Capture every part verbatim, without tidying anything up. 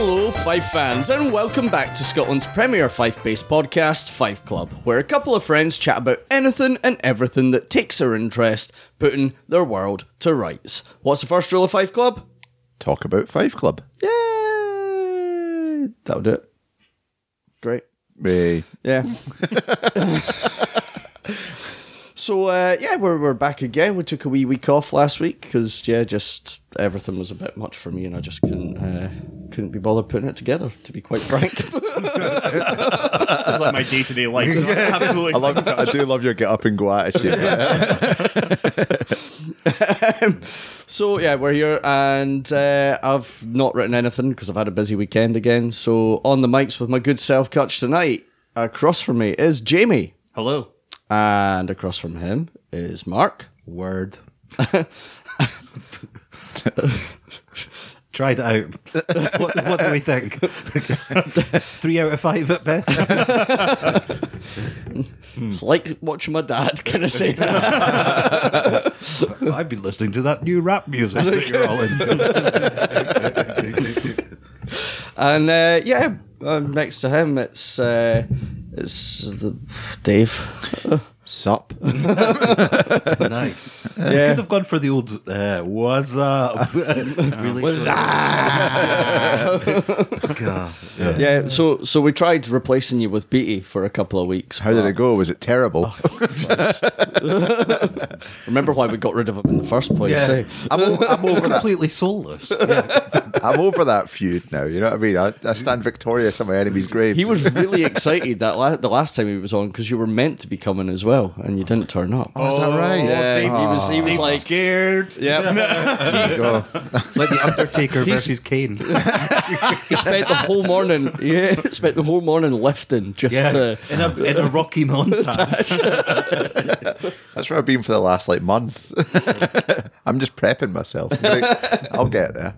Hello, Fife fans, and welcome back to Scotland's premier Fife-based podcast, Fife Club, where a couple of friends chat about anything and everything that takes their interest, putting their world to rights. What's the first rule of Fife Club? Talk about Fife Club. Yay! That'll do it. Great. Hey. Yeah. So, uh, yeah, we're, we're back again. We took a wee week off last week because, yeah, just everything was a bit much for me and I just couldn't uh, couldn't be bothered putting it together, to be quite frank. Sounds like my day-to-day life. So that's absolutely I, love, I do love your get up and go attitude. um, so, yeah, we're here and uh, I've not written anything because I've had a busy weekend again. So, on the mics with my good self, Kutch, tonight, across from me is Jamie. Hello. And across from him is Mark. Word. Tried it out. What, what do we think? Three out of five at best. It's like watching my dad kind of say that. I've been listening to that new rap music that you're all into. And uh, yeah, uh, next to him it's uh, it's the Dave. Sup? Nice. Uh, Yeah. Could have gone for the old uh, "What's up?" really. With God. Yeah. yeah, so so we tried replacing you with Beatty for a couple of weeks. How did it go? Was it terrible? Remember why we got rid of him in the first place? Yeah. eh? I'm, o- I'm over that. Completely soulless. Yeah. I'm over that feud now. You know what I mean? I, I stand victorious on my enemy's graves. He was really excited that la- the last time he was on because you were meant to be coming as well, and you didn't turn up. Oh, is that right? Yeah, Dave- he was. He was Dave like, scared. yeah. Oh. It's like the Undertaker versus Kane. He spent the whole morning. Yeah, spent the whole morning lifting just Yeah, to. in a in a Rocky montage. That's where I've been for the last like month. I'm just prepping myself. I'm like, I'll get there.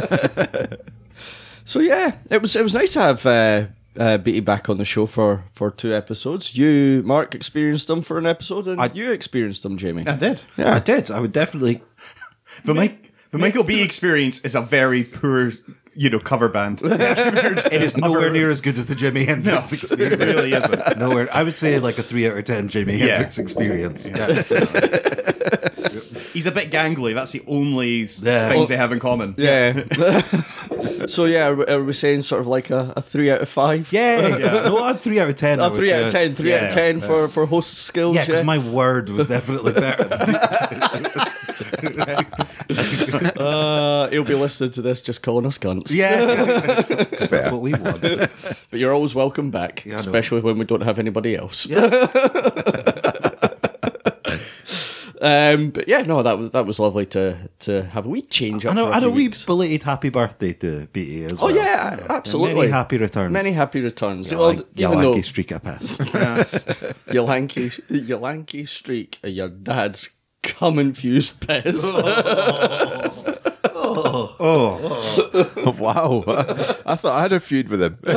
So yeah, it was it was nice to have uh, uh, Beatty back on the show for, for two episodes. You, Mark, experienced them for an episode, and I- you experienced them, Jamie. I did. I did. I would definitely. The, Mike, the Michael B experience is a very poor, you know, cover band. It is nowhere near as good as the Jimi Hendrix It experience. really isn't. Nowhere. I would say like a three out of ten Jimi Yeah. Hendrix experience. Yeah. He's a bit gangly. That's the only s- Yeah. things they have in common. Yeah. So yeah, are we- are we saying sort of like a, a three out of five? Yeah. No, I'm three out of ten. I A would three out of say. ten. Three out of Yeah. ten for, for host skills. Yeah, Yeah, because my word was definitely better. uh, he'll be listening to this, just calling us cunts. Yeah. It's fair. That's what we want. But you're always welcome back, I know. especially when we don't have anybody else. um, but yeah, no, that was that was lovely to to have a wee change up. I know, for a and a few wee weeks. belated happy birthday to Beatty as Oh well. yeah, absolutely. Many happy returns. Many happy returns. You Well, like, you even lanky though streak of piss. your lanky, your lanky streak of your dad's cum infused piss. Oh. Wow. I thought I had a feud with him.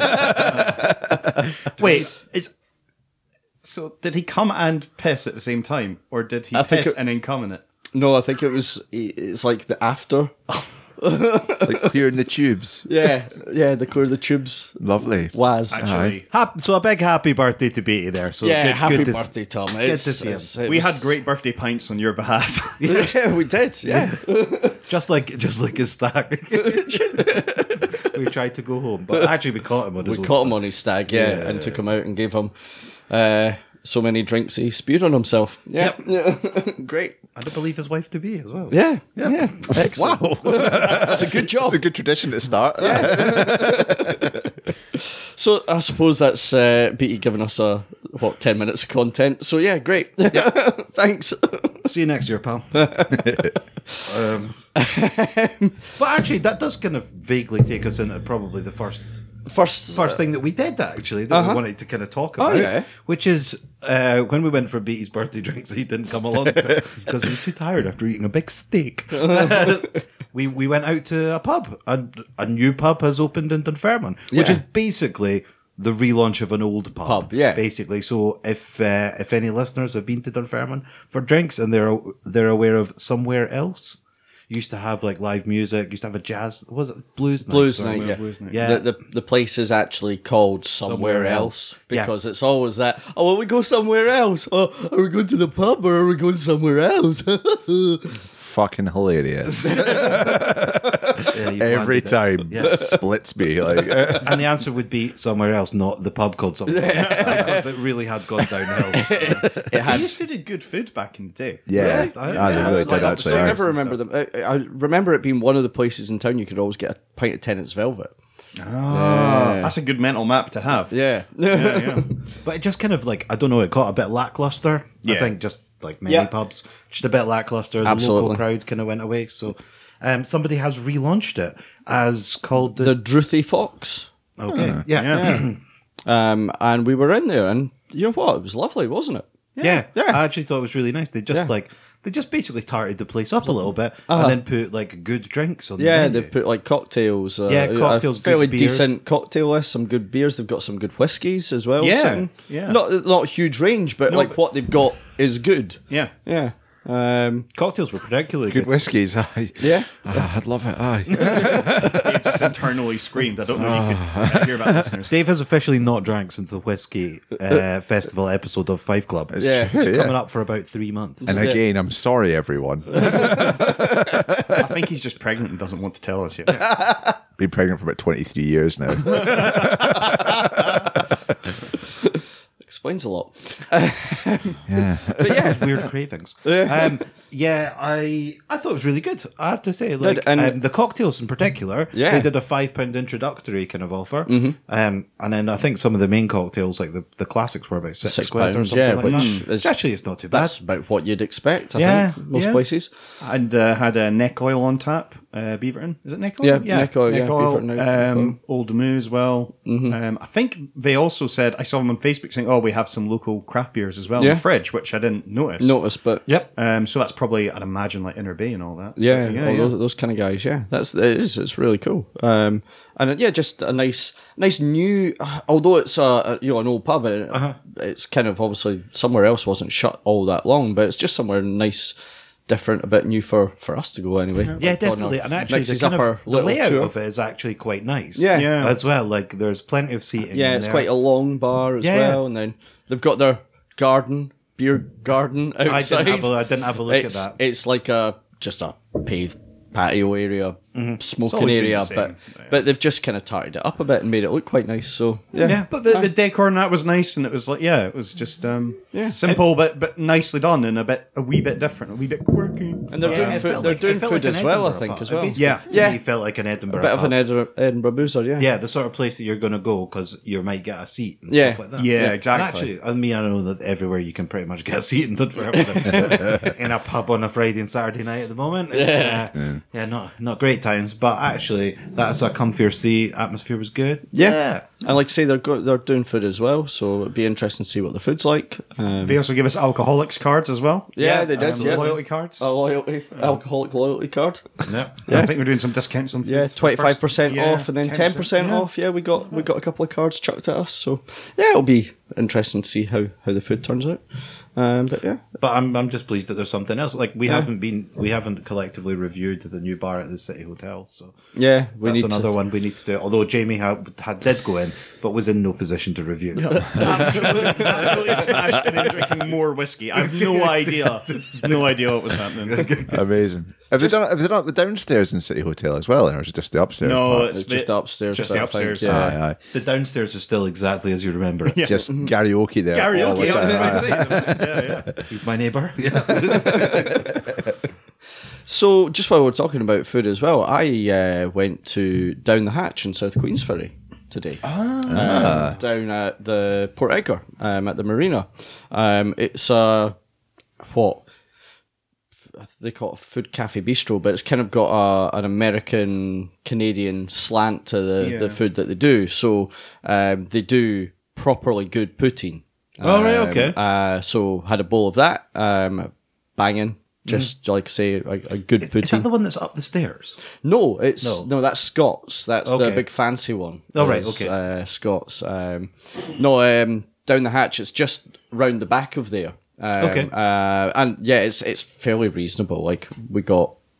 Wait, it's... So, did he come and piss at the same time? Or did he I think piss it- and then come in it? No, I think it was. It's like the after. Like clearing the tubes. Yeah, yeah, the clear the tubes. Lovely. Was Actually, Hap- so a big happy birthday to Beatty there. So yeah, good, happy good to- birthday, Tom. It's, to see him. it's- it we was- had great birthday pints on your behalf. Yeah, we did. Yeah, Just like just like his stag. We tried to go home, but actually we caught him on his we own caught him stag. on his stag. Yeah, Yeah. and took him out and gave him uh, so many drinks he spewed on himself. Yeah, great. I don't believe his wife to be as well. Yeah, yeah, excellent. Wow. It's a good job. It's a good tradition to start. So I suppose that's uh, Beatty giving us a what ten minutes of content. So yeah, great. Yeah. Thanks. See you next year, pal. um, but actually, that does kind of vaguely take us into probably the first First, first thing that we did actually that Uh-huh. we wanted to kind of talk Oh, about, yeah. which is uh, when we went for Beatty's birthday drinks, he didn't come along because he was too tired after eating a big steak. we we went out to a pub, and a new pub has opened in Dunfermline, which Yeah. is basically the relaunch of an old pub. Pub, yeah. basically. So if uh, if any listeners have been to Dunfermline for drinks and they're they're aware of Somewhere Else, used to have like live music. Used to have a jazz. Was it blues night? Blues Sorry. night, yeah. Blues night. Yeah. The, the the place is actually called somewhere, Somewhere else, Else. Yeah. because it's always that. Oh, well, we go somewhere else. Oh, are we going to the pub or are we going somewhere else? Fucking hilarious. Yeah, you've Every landed it. time. Yeah. Splits me. Like, And the answer would be somewhere else, not the pub called somewhere else, because it really had gone downhill. It They had. used to do good food back in the day. yeah. I- Ah, they yeah, really it's like did up actually. the I yeah. never remember them. I, I remember it being one of the places in town you could always get a pint of Tennant's Velvet. Oh, that's a good mental map to have. Yeah. yeah, yeah. But it just kind of like, I don't know, it got a bit lackluster. I Yeah. think just like many Yeah. pubs, just a bit lackluster. The Absolutely. local crowd kind of went away. So um, somebody has relaunched it as called the. The Druthy Fox. okay. Yeah. Yeah. Yeah. Um, and we were in there, and you know what? It was lovely, wasn't it? Yeah. Yeah. I actually thought it was really nice. They just Yeah. like. They just basically tarted the place up a little bit and then put like good drinks on Yeah, the menu. they put like cocktails. Uh, Yeah, cocktails, a fairly good beers. decent cocktail list, some good beers. They've got some good whiskies as well. Yeah, sitting. yeah. Not not a huge range, but No, like but- what they've got is good. Yeah. Yeah. Um, Cocktails were particularly Good good. whiskies. Aye. yeah. Ah, I'd love it. Aye. They just internally screamed. I don't know if you could uh, hear about listeners. Dave has officially not drank since the whiskey uh, festival episode of Five Club. It's Yeah. true, yeah. coming up for about three months. And again, I'm sorry, everyone. I think he's just pregnant and doesn't want to tell us yet. Been pregnant for about twenty-three years now. Explains a lot. Yeah. But yeah. Weird cravings. Um, yeah, I I thought it was really good. I have to say, like and- um, the cocktails in particular. Yeah. They did a five pound introductory kind of offer, mm-hmm. um, and then I think some of the main cocktails, like the, the classics, were about six, Six quid or pounds, something yeah, like which that. is- Actually, it's not too bad. That's about what you'd expect, I Yeah, think, most yeah. places. And uh, had a neck oil on tap. Uh, Beaverton. Is it neck oil? Yeah, neck oil, yeah, Beaverton, neck oil. Um, Old Moo as well. Um, I think they also said, I saw them on Facebook saying, oh, we have some local craft beers as well Yeah. in the fridge, which I didn't notice. Notice, but Yep. Um, so that's probably, I'd imagine, like Inner Bay and all that. yeah, yeah, all yeah. Those, those kind of guys. Yeah, that's it is. It's really cool. Um, and uh, yeah, just a nice, nice new. Although it's a, a you know an old pub, and it, Uh-huh. it's kind of obviously somewhere else wasn't shut all that long, but it's just somewhere nice. Different, a bit new for, for us to go anyway. Yeah, Like, on definitely. our- And actually, mixes the, kind up our of, the little layout tour. of it is actually quite nice. Yeah. Yeah. as well. Like, there's plenty of seating. Yeah, in it's there. quite a long bar as Yeah. well, and then they've got their garden, beer garden I outside. didn't have a, I didn't have a look it's, at that. It's like a just a paved patio area, smoking always been area, the but same, yeah. but they've just kind of tarted it up a bit and made it look quite nice. So yeah, Yeah. But the, the decor and that was nice, and it was like, yeah, it was just um, Yeah. simple, but but nicely done, and a bit a wee bit different, a wee bit quirky. and they're Yeah, doing it food. felt They're like- doing it felt food like as an well, I Edinburgh think, pub. as It well. basically- Yeah. Yeah. It felt like an Edinburgh A bit of pub. an Edinburgh, Edinburgh boozer, yeah. Yeah, the sort of place that you're going to go because you might get a seat and Yeah. stuff like that. Yeah, And exactly. actually, I mean, I know that everywhere you can pretty much get a seat in Dunfermline in a pub on a Friday and Saturday night at the moment. It's, Yeah. uh, yeah, not not great times, but actually, that's a comfier seat. Atmosphere was good. Yeah. And like I say, they're go- they're doing food as well, so it'd be interesting to see what the food's like. Um, They also give us alcoholics cards as well. yeah, they did. Um, yeah. loyalty cards. A loyalty, alcoholic loyalty card. Yeah. I think we're doing some discounts on. Yeah, food for twenty five percent first- yeah, off, and then ten percent yeah. off. Yeah, we got we got a couple of cards chucked at us. So yeah, it'll be interesting to see how, how the food turns out. Um, but yeah, But I'm I'm just pleased that there's something else. Like we haven't been we haven't collectively reviewed the new bar at the City Hotel, so yeah, we that's need another to. one we need to do. Although Jamie had, had did go in, but was in no position to review. absolutely, absolutely smashed in and drinking more whiskey. I have no idea, no idea what was happening. Amazing. Have they done? Have they done the downstairs in City Hotel as well, or is it just the upstairs? No, part? it's It's just bit- upstairs. just bit, the I think, upstairs. Yeah. Aye, aye. The downstairs is still exactly as you remember it. Yeah. Just karaoke there. all the Karaoke. I was time. about to say. Yeah, yeah. He's my neighbour. So just while we're talking about food as well, I uh, went to Down the Hatch in South Queensferry today. Ah. Um, down at the Port Edgar, um, at the marina. Um, it's a what they call it a food cafe bistro, but it's kind of got a, an American Canadian slant to the, Yeah. the food that they do. So um, they do properly good poutine. Oh, right, Um, okay. Uh, so had a bowl of that, um, banging. Just like say a, a good Is, is poutine. that the one that's up the stairs? No, it's No. no. That's Scott's. That's the Okay. big fancy one. Oh, right, is, okay. Uh, Scott's. Um, no, um, Down the Hatch. It's just round the back of there. Um, Okay. Uh, and yeah, it's it's fairly reasonable. Like we got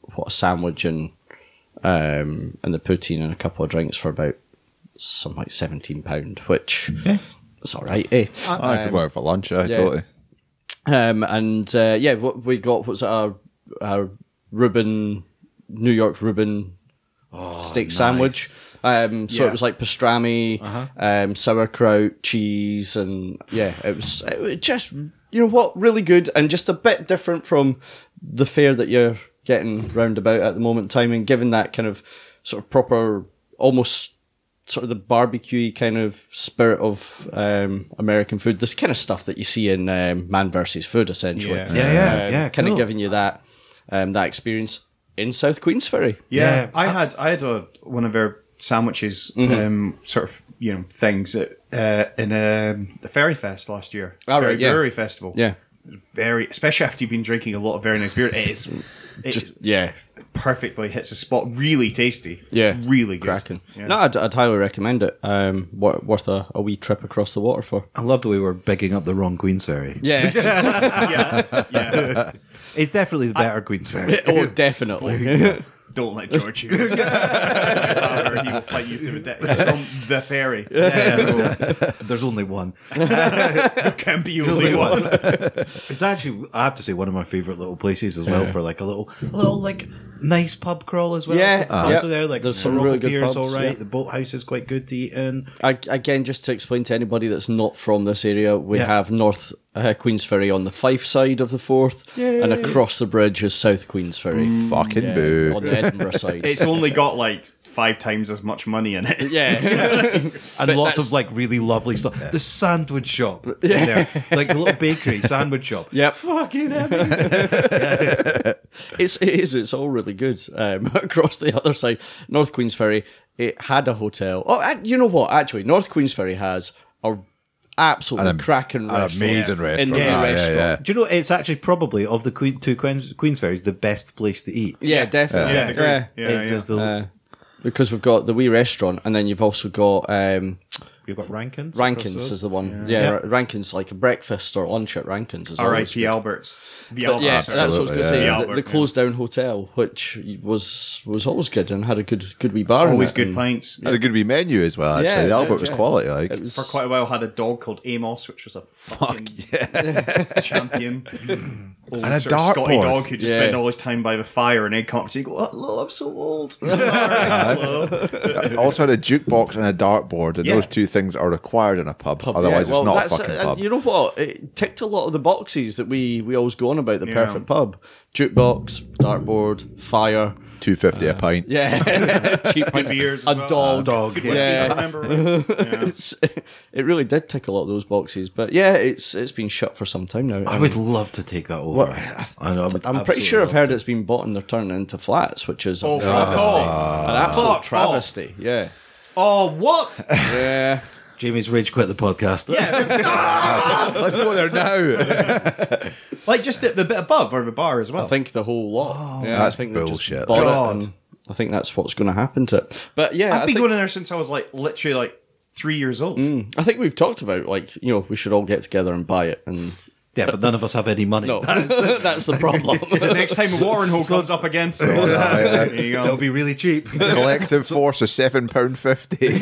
what a sandwich and um, and the poutine and a couple of drinks for about something like seventeen pound, which Yeah. is all right, eh? Oh, if you're going for lunch, yeah, yeah. totally. Um, and uh, yeah, what we got was our our Reuben New York Reuben steak nice. sandwich. Um, so Yeah. it was like pastrami, um, sauerkraut, cheese, and yeah, it was, it was just, you know what, really good and just a bit different from the fare that you're getting round about at the moment in time, and given that kind of sort of proper, almost sort of the barbecue kind of spirit of um, American food, this kind of stuff that you see in um, Man versus. Food, essentially. Yeah. Yeah, yeah, yeah, Kind cool. of giving you that um, that experience in South Queensferry. Yeah, Yeah. I had I had a, one of their sandwiches, Mm-hmm. um, sort of you know things at, uh, in um, the Ferry Fest last year. Oh, Ferry right, yeah. Brewery Festival. Yeah. Very, especially after you've been drinking a lot of very nice beer. It is it Just, yeah. perfectly hits a spot. Really tasty. Yeah, really good. cracking. Yeah. No, I'd, I'd highly recommend it. Um, wor- worth a, a wee trip across the water for. I love the way we're bigging up the wrong Queensferry. Yeah, yeah, yeah. It's definitely the better Queensferry. oh, definitely. Don't let George hear this. Or he will fight you to the death. It's from the ferry. Yeah, so there's only one. There can be only one. It's actually, I have to say, one of my favourite little places as well for like a little, a little like nice pub crawl as well. Yeah, the uh, pubs yep. are there. Like There's some Morocco really good beer is pubs, all right. yeah. The boathouse is quite good to eat in. I, again, just to explain to anybody that's not from this area, we Yeah. have North uh, Queensferry on the Fife side of the Forth, and across the bridge is South Queensferry. Fucking Yeah, boo. on the Edinburgh side. It's only got like five times as much money in it. yeah, And But lots that's- of like really lovely stuff. The sandwich shop in there, like the little bakery sandwich shop. Yep. Fucking amazing. it's it is. It's all really good. Um, across the other side, North Queensferry, it had a hotel. Oh, uh, you know what? Actually, North Queensferry has a absolutely An am- cracking An restaurant. amazing in restaurant. the Ah, yeah, restaurant. yeah. Do you know it's actually probably of the Queen, two Queens, Queensferries the best place to eat? Yeah, definitely. Yeah, I agree. Yeah. Yeah, it's yeah. just the, Uh, because we've got the wee restaurant, and then you've also got um, you've got Rankins. Rankins across the is the one. Yeah, Yeah. R- Rankins like a breakfast or lunch at Rankins. Is R I always P good. Alberts. The But yeah, Alberts. that's what I was going to say. Absolutely, yeah. The, The the Albert, closed down hotel, which was was always good and had a good good wee bar. in Always it, good and pints. Had a good wee menu as well, actually. Yeah, the Albert yeah, was yeah. quality, like. It was For quite a while, had a dog called Amos, which was a fucking champion. Old And a sort of Scotty dartboard. dog who just Yeah. spent all his time by the fire, and he'd come up to you and go, "Hello, I'm so old." Hello. I also had a jukebox and a dartboard, and Yeah. those two things are required in a pub. Otherwise, Yeah, well, it's not a that's- fucking uh, pub. You know what? It ticked a lot of the boxes that we, we always go on about the Yeah. perfect pub. Jukebox, dartboard, fire. Two fifty a pint. Yeah. Cheap Good beers as A well. dog. Dog, Good yeah. whiskey, Yeah. I remember. Right? Yeah. It's, it really did tick a lot of those boxes. But yeah, it's it's been shut for some time now. I would love to take that over. Well, I know, I would I'm pretty absolutely sure I've love heard it's been bought and they're turning it into flats, which is a Oh, travesty. fuck An off. absolute Fuck travesty. Yeah. Oh, what? Yeah. Jamie's rage quit the podcast. Let's go there now. Like just at the bit above or the bar as well. I think the whole lot. yeah, that's I think they just bullshit. bought it God. and I think that's what's going to happen to it. But yeah, I've I been think, going in there since I was like literally like three years old. I think we've talked about like, you know, we should all get together and buy it. And Yeah, but none of us have any money. no, that's the problem. The next time a watering hole comes up again, there you It'll go. be really cheap. Collective force of seven pound fifty. Keep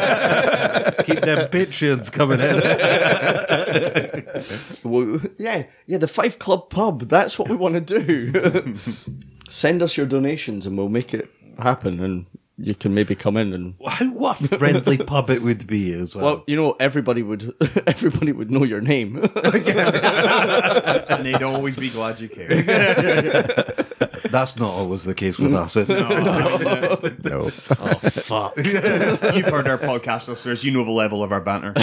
them Patreons coming in. Well, yeah, yeah, the Five Club Pub. That's what we want to do. Send us your donations and we'll make it happen. And you can maybe come in and How, what a friendly pub it would be as well. well, you know, everybody would everybody would know your name. And they'd always be glad you came. That's not always the case with us, is it? No. Oh, fuck. You've heard our podcast listeners. You know the level of our banter.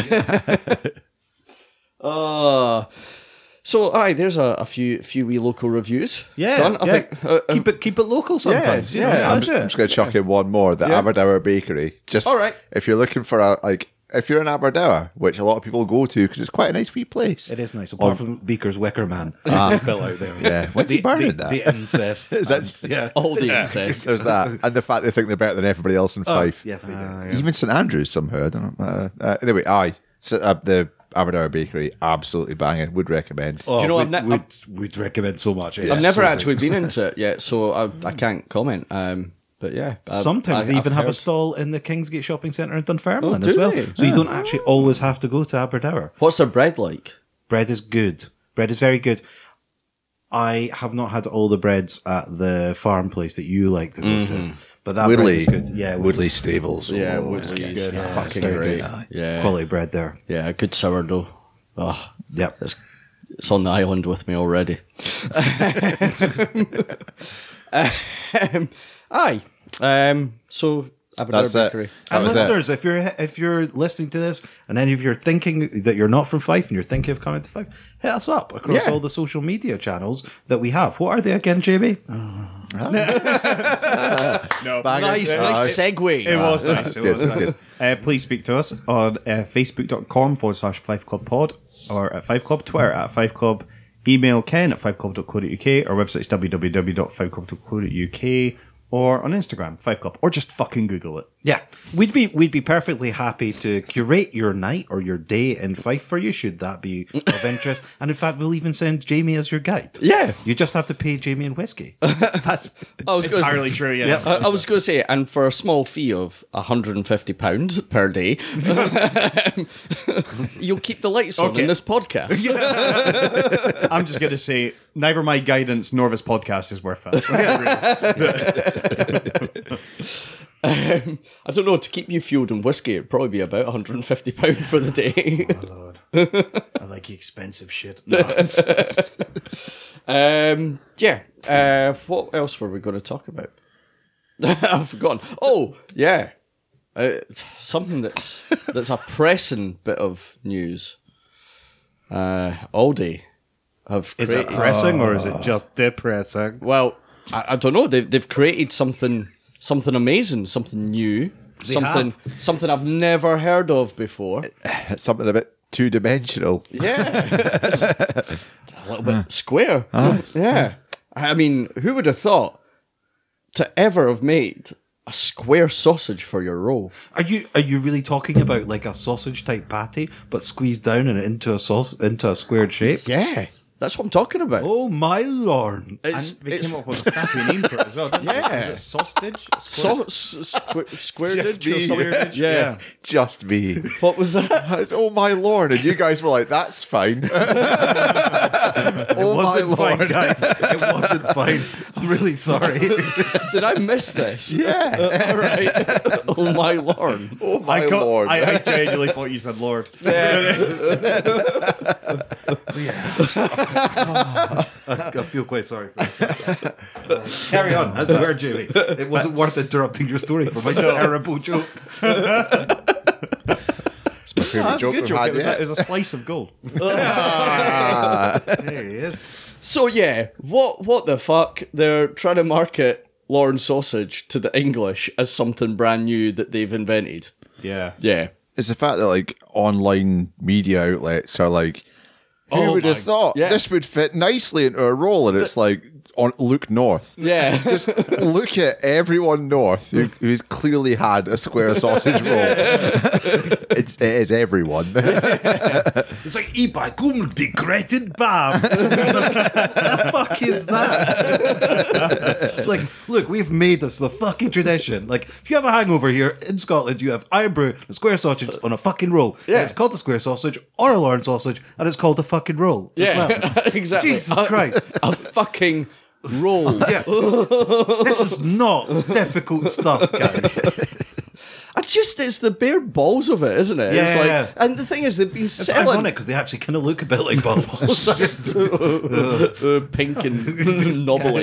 Uh so aye, there's a, a few few wee local reviews. Yeah, done. I yeah. think uh, uh, keep it keep it local sometimes. Yeah, you know, yeah. I'm, that's just, it. I'm just going to chuck in one more. The Yeah. Aberdour Bakery. Just All right. if you're looking for a like, if you're in Aberdour, which a lot of people go to because it's quite a nice wee place. It is nice, apart from Beaker's Wicker Man. Ah. Built out there. Yeah. When's the, he burning the, that? The incest. Is that- and- yeah. all the incest. There's that, and the fact they think they're better than everybody else in Oh, Fife. yes, they do. Even St Andrews somehow. I don't know. Uh, uh, anyway, aye. So, uh, the Aberdare Bakery, absolutely banging. Would recommend. Oh, you know, we'd, I've ne- we'd, we'd recommend so much. It's I've never so actually good. been into it yet, so I, I can't comment. Um, but yeah, I- Sometimes I, they even I've have a heard- stall in the Kingsgate Shopping Centre in Dunfermline Oh, do as well. they? So you don't actually always have to go to Aberdare. What's their bread like? Bread is good. Bread is very good. I have not had all the breads at the farm place that you like to go to, but that Woodley, bread is good. Yeah, Woodley Stables. Yeah, Oh, Woodley's it's good. Yeah, Fucking it's very great. good. Aye. Yeah, quality bread there. yeah, good sourdough. Oh, Yep. it's it's on the island with me already. um, aye. Um, so Aberdare That's it. Bakery. That And was it. listeners, if you're if you're listening to this, and any of you're thinking that you're not from Fife and you're thinking of coming to Fife, hit us up across Yeah. all the social media channels that we have. What are they again, Jamie? No, Bang Nice, it. nice Aye. segue. It was Ah, nice. that's It good, was that's nice. good. Uh, please speak to us on uh, facebook.com forward slash Five Club Pod or at Five Club, Twitter at Five Club, email Ken at fiveclub dot co dot uk, our website is w w w dot five club dot co dot uk, or on Instagram, Five Club, or just fucking Google it. Yeah, we'd be we'd be perfectly happy to curate your night or your day in Fife for you, should that be of interest. And in fact, we'll even send Jamie as your guide. Yeah. You just have to pay Jamie in whiskey. That's I was gonna entirely say- true, yeah. I, I was going to say, and for a small fee of one hundred fifty pounds per day, you'll keep the lights on Okay. in this podcast. I'm just going to say, neither my guidance nor this podcast is worth it. Um, I don't know, to keep you fueled in whiskey, it'd probably be about one hundred fifty pounds for the day. Lord. I like expensive shit. No, um, yeah. Uh, what else were we going to talk about? I've forgotten. Oh, yeah. Uh, something that's that's a pressing bit of news. Uh, Aldi have is created... it pressing or is it just depressing? Well, I, I don't know. They've they've created something something amazing, something new, something something I've never heard of before. It's something a bit two dimensional. Yeah, it's, it's a little bit square. Yeah, I mean, who would have thought to ever have made a square sausage for your roll? Are you are you really talking about like a sausage type patty, but squeezed down and into a sauce into a squared shape? Yeah, that's what I'm talking about. Oh my lord! It's, And they it's came up with a snappy name for it as well, didn't Yeah. they? Is it sausage? so, s- squ- square Just dig or me. something. Square dig, Yeah. yeah. Just me. What was that? It's, oh my lord, and you guys were like, "That's fine." oh my wasn't fine, lord, guys. It wasn't fine. I'm really sorry. Did I miss this? yeah. All right. Oh my lord. Oh my I, co- lord. I, I genuinely thought you said Lord. I feel quite sorry. For you. Carry on. That's the word, Jamie. It wasn't worth interrupting your story for my terrible joke. It's my favourite That's joke a good we've joke. had It was, yet. a, it was a slice of gold. There he is. So yeah, what what the fuck? They're trying to market Lauren sausage to the English as something brand new that they've invented. Yeah. Yeah. It's the fact that like online media outlets are like, who Oh would have my- thought yeah. this would fit nicely into a roll? And it's like, on look north. Yeah. Just look at everyone north who, who's clearly had a square sausage roll. it's, it is everyone. It's like Ibai Guml begretted bam. The fuck is that? Like, look, we've made this the fucking tradition. Like, if you have a hangover here in Scotland, you have iron brew and square sausage on a fucking roll. Yeah. And it's called a square sausage or a Lauren sausage, and it's called a fucking roll as Yeah. well. Exactly. Jesus A- Christ. A fucking roll. Yeah. This is not difficult stuff, guys. I just it's the bare balls of it, isn't it? It's Yeah. like, and the thing is, they've been It's selling ironic because they actually kind of look a bit like bubbles. uh, pink and knobbly,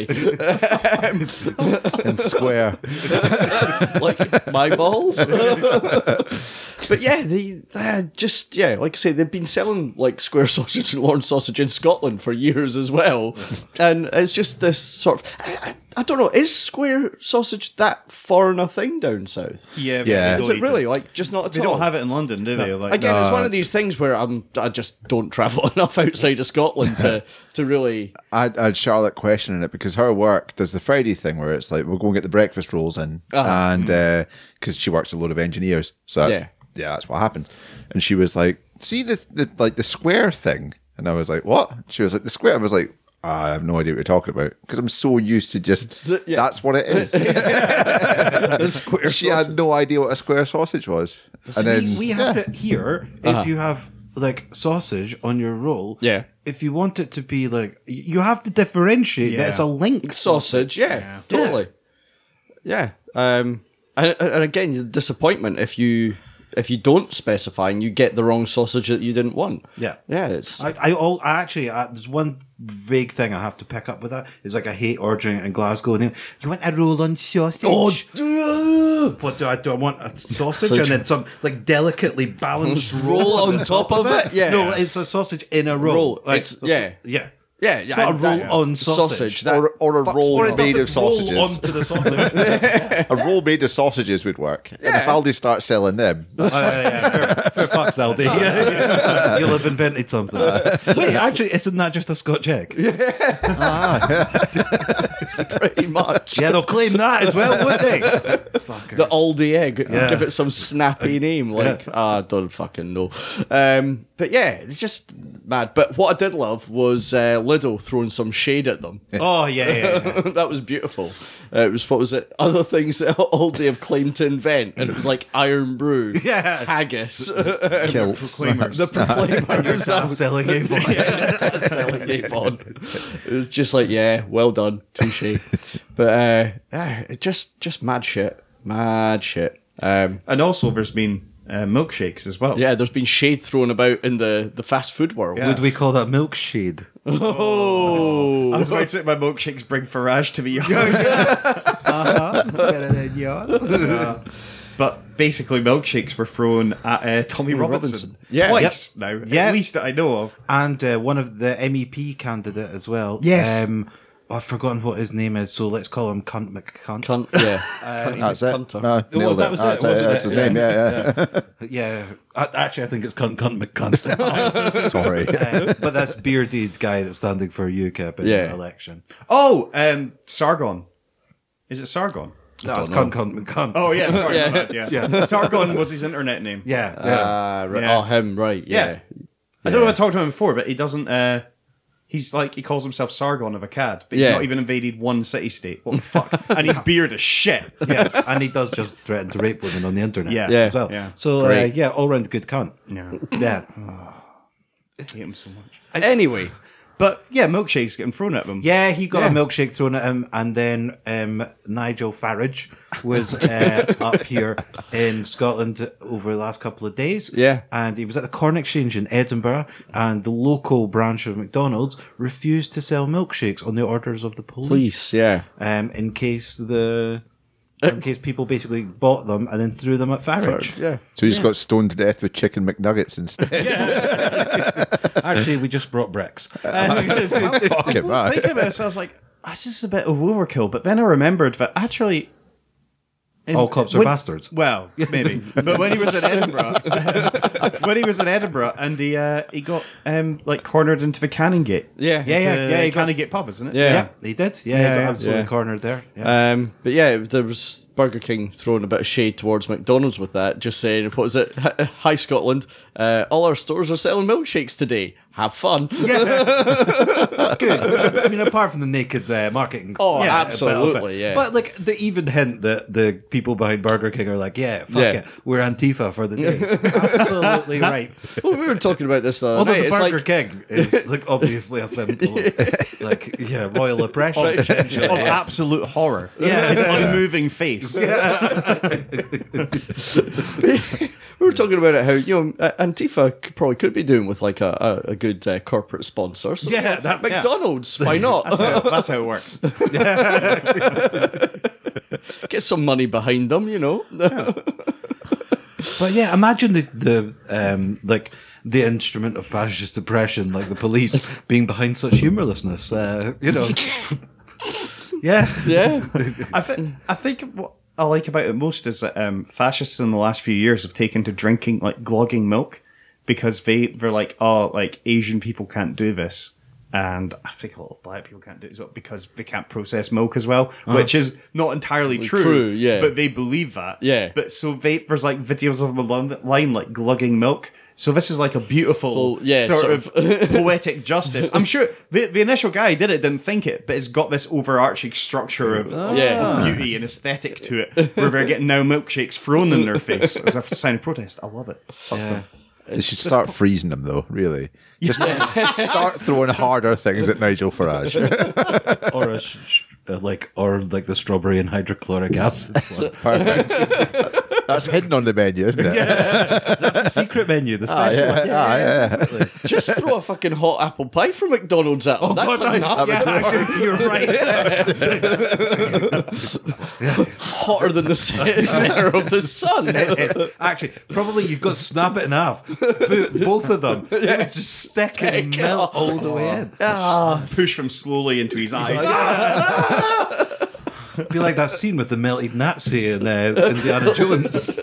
and square. like my balls. But yeah, they uh, just yeah, like I say, they've been selling like square sausage and Lauren sausage in Scotland for years as well, and it's just this sort of I, I, I don't know, is square sausage that foreign a thing down south? Yeah. but Yeah. they Is don't it eat really like just not at They all? don't have it in London, do they? Like, Again, it's No. one of these things where I'm I just don't travel enough outside of Scotland to to really. I had, I had Charlotte questioning it because her work does the Friday thing where it's like we'll go and get the breakfast rolls in, Uh-huh. and because she works with a load of engineers, so that's Yeah. yeah, that's what happened. And she was like, see the, the like the square thing? And I was like, what? She was like, the square. I was like, I have no idea what you're talking about because I'm so used to just Yeah. that's what it is. The square She sausage. had no idea what a square sausage was. And then we, we have yeah. to here. Uh-huh. If you have like sausage on your roll, Yeah. If you want it to be like, you have to differentiate that Yeah. it's a link Sausage, yeah, totally. Yeah. Um, and, and again, the disappointment if you if you don't specify and you get the wrong sausage that you didn't want. Yeah. Yeah, it's I, I, all, I actually, I, there's one vague thing I have to pick up with that. It's like I hate ordering in Glasgow. And they, you want a roll on sausage? oh, What do I do? I want a sausage and then some like delicately balanced roll on top of it? Yeah. No, it's a sausage in a roll. Roll. Like, It's- yeah. yeah. yeah, It's not a roll that- on sausage. that or, or a fucks roll Or it made doesn't of roll sausages. onto the sausage. A roll made of sausages would work. And if Aldi starts selling them, Oh, yeah, yeah. Fair, fair fucks, Aldi. Yeah, yeah. You'll have invented something. Wait, actually, isn't that just a Scotch egg? pretty much. Yeah, they'll claim that as well, won't they? Fucker. The Aldi egg. Yeah. Give it some snappy name. Like, ah, I don't fucking know. Um, but yeah, it's just mad. But what I did love was uh, Lidl throwing some shade at them. Oh, yeah, yeah, yeah. That was beautiful. Uh, it was, what was it? Other things that Aldi have claimed to invent. And it was like Iron Brew, Yeah. haggis, kilts. the Proclaimers. That was Selling Avon. yeah, selling Avon. It was just like, yeah, well done, touche. But uh, yeah, it just just mad shit, mad shit. Um, And also, there's been uh, milkshakes as well. yeah, there's been shade thrown about in the, the fast food world. Yeah. Would we call that milkshade? Oh, I was about to say my milkshakes bring Farage to the yard. Uh-huh. It's better than yours. But basically, milkshakes were thrown at uh, Tommy Robinson. Robinson. Yeah. Twice now, Yeah. at least that I know of. And uh, one of the M E P candidate as well. Yes. Um, I've forgotten what his name is, so let's call him Cunt McCunt. cunt, yeah. Cunt- That's it. cunter. No, Well, nailed that it. was That's, it, it. wasn't That's it? his name. Yeah, yeah. Yeah. I, actually, I think it's Cunt Cunt McCunt. Sorry. Uh, but that's bearded guy that's standing for UKIP in Yeah. the election. Oh, um, Sargon. Is it Sargon? No, it's Cunt Cunt McCunt. Oh, yeah, sorry. Yeah. my bad, yeah. yeah. Sargon was his internet name. Yeah. yeah. Ah, right. Yeah. Oh, him, right, yeah. Yeah. I don't know if I talked to him before, but he doesn't. Uh, he's like he calls himself Sargon of Akkad, but he's Yeah. not even invaded one city state. What the fuck? And his beard is shit. yeah, and he does just threaten to rape women on the internet Yeah. Yeah. as well. Yeah. So, uh, Great. yeah, all round good cunt. Yeah, Yeah. I hate him so much. Anyway, But yeah, milkshakes getting thrown at them. Yeah, he got Yeah. a milkshake thrown at him, and then um, Nigel Farage was uh, up here in Scotland over the last couple of days. Yeah. And he was at the Corn Exchange in Edinburgh, and the local branch of McDonald's refused to sell milkshakes on the orders of the police. police, yeah. Um, in case the... In case people basically bought them and then threw them at Farage. Yeah. So he just got stoned to death with chicken McNuggets instead. Actually, we just brought bricks. Fuck it, I was right. thinking about this, I was like, oh, this is a bit of overkill. But then I remembered that actually, in- All cops are when- bastards. Well, maybe. But when he was in Edinburgh, when he was in Edinburgh, and he uh, he got um, like cornered into the Canongate. Yeah. Yeah, yeah, The yeah. He got, Canongate pub, isn't it? Yeah. yeah, he did. Yeah, he Yeah, got yeah. absolutely Yeah. cornered there. Yeah. Um, but yeah, there was Burger King throwing a bit of shade towards McDonald's with that, just saying, what was it? Hi, Scotland. Uh, all our stores are selling milkshakes today. Have fun. Good. I mean, apart from the naked uh, marketing. Oh, yeah, absolutely, bit of it. yeah. But like the even hint that the people behind Burger King are like, yeah, fuck Yeah. it, we're Antifa for the day. Absolutely right. Well, we were talking about this the other Although night. the It's Burger like, King is like obviously a symbol of like yeah royal oppression. Of absolute horror. Yeah. His unmoving face. we were talking about it, how, you know, uh, Antifa could, probably could be doing with like a, a, a good uh, corporate sponsor. So Yeah, that's- yeah. McDonald's. Why not? That's how, that's how it works. Get some money behind them, you know. But yeah, imagine the the um like the instrument of fascist oppression, like the police being behind such humorlessness. Uh, you know. Yeah. Yeah. I think I think what I like about it most is that um, fascists in the last few years have taken to drinking like glogging milk because they they're like, oh, like Asian people can't do this, And I think a lot of black people can't do it as well because they can't process milk as well, which is not entirely true. True, yeah. But they believe that. Yeah. But so they, there's like videos of them online like glugging milk. So this is like a beautiful Full- yeah, sort, sort of, poetic justice. I'm sure the, the initial guy who did it didn't think it, but it's got this overarching structure of Yeah. beauty and aesthetic to it, where they're getting now milkshakes thrown in their face as a sign of protest. I love it. Yeah. They should start freezing them, though. Really, just start throwing harder things at Nigel Farage. or a sh- sh- uh, like, or like the strawberry and hydrochloric acid one. Perfect. That's hidden on the menu, isn't it? That's the secret menu, the special Ah, yeah, one. ah, yeah. absolutely. Just throw a fucking hot apple pie from McDonald's at them. That's God, enough. yeah, you're right. Hotter than the center of the sun. Actually, probably you've got to snap it in half. Bo- Both of them. They would just stick and Stick. melt all the way in. Push them slowly into his eyes. It'd be like that scene with the melted Nazi in uh, Indiana Jones.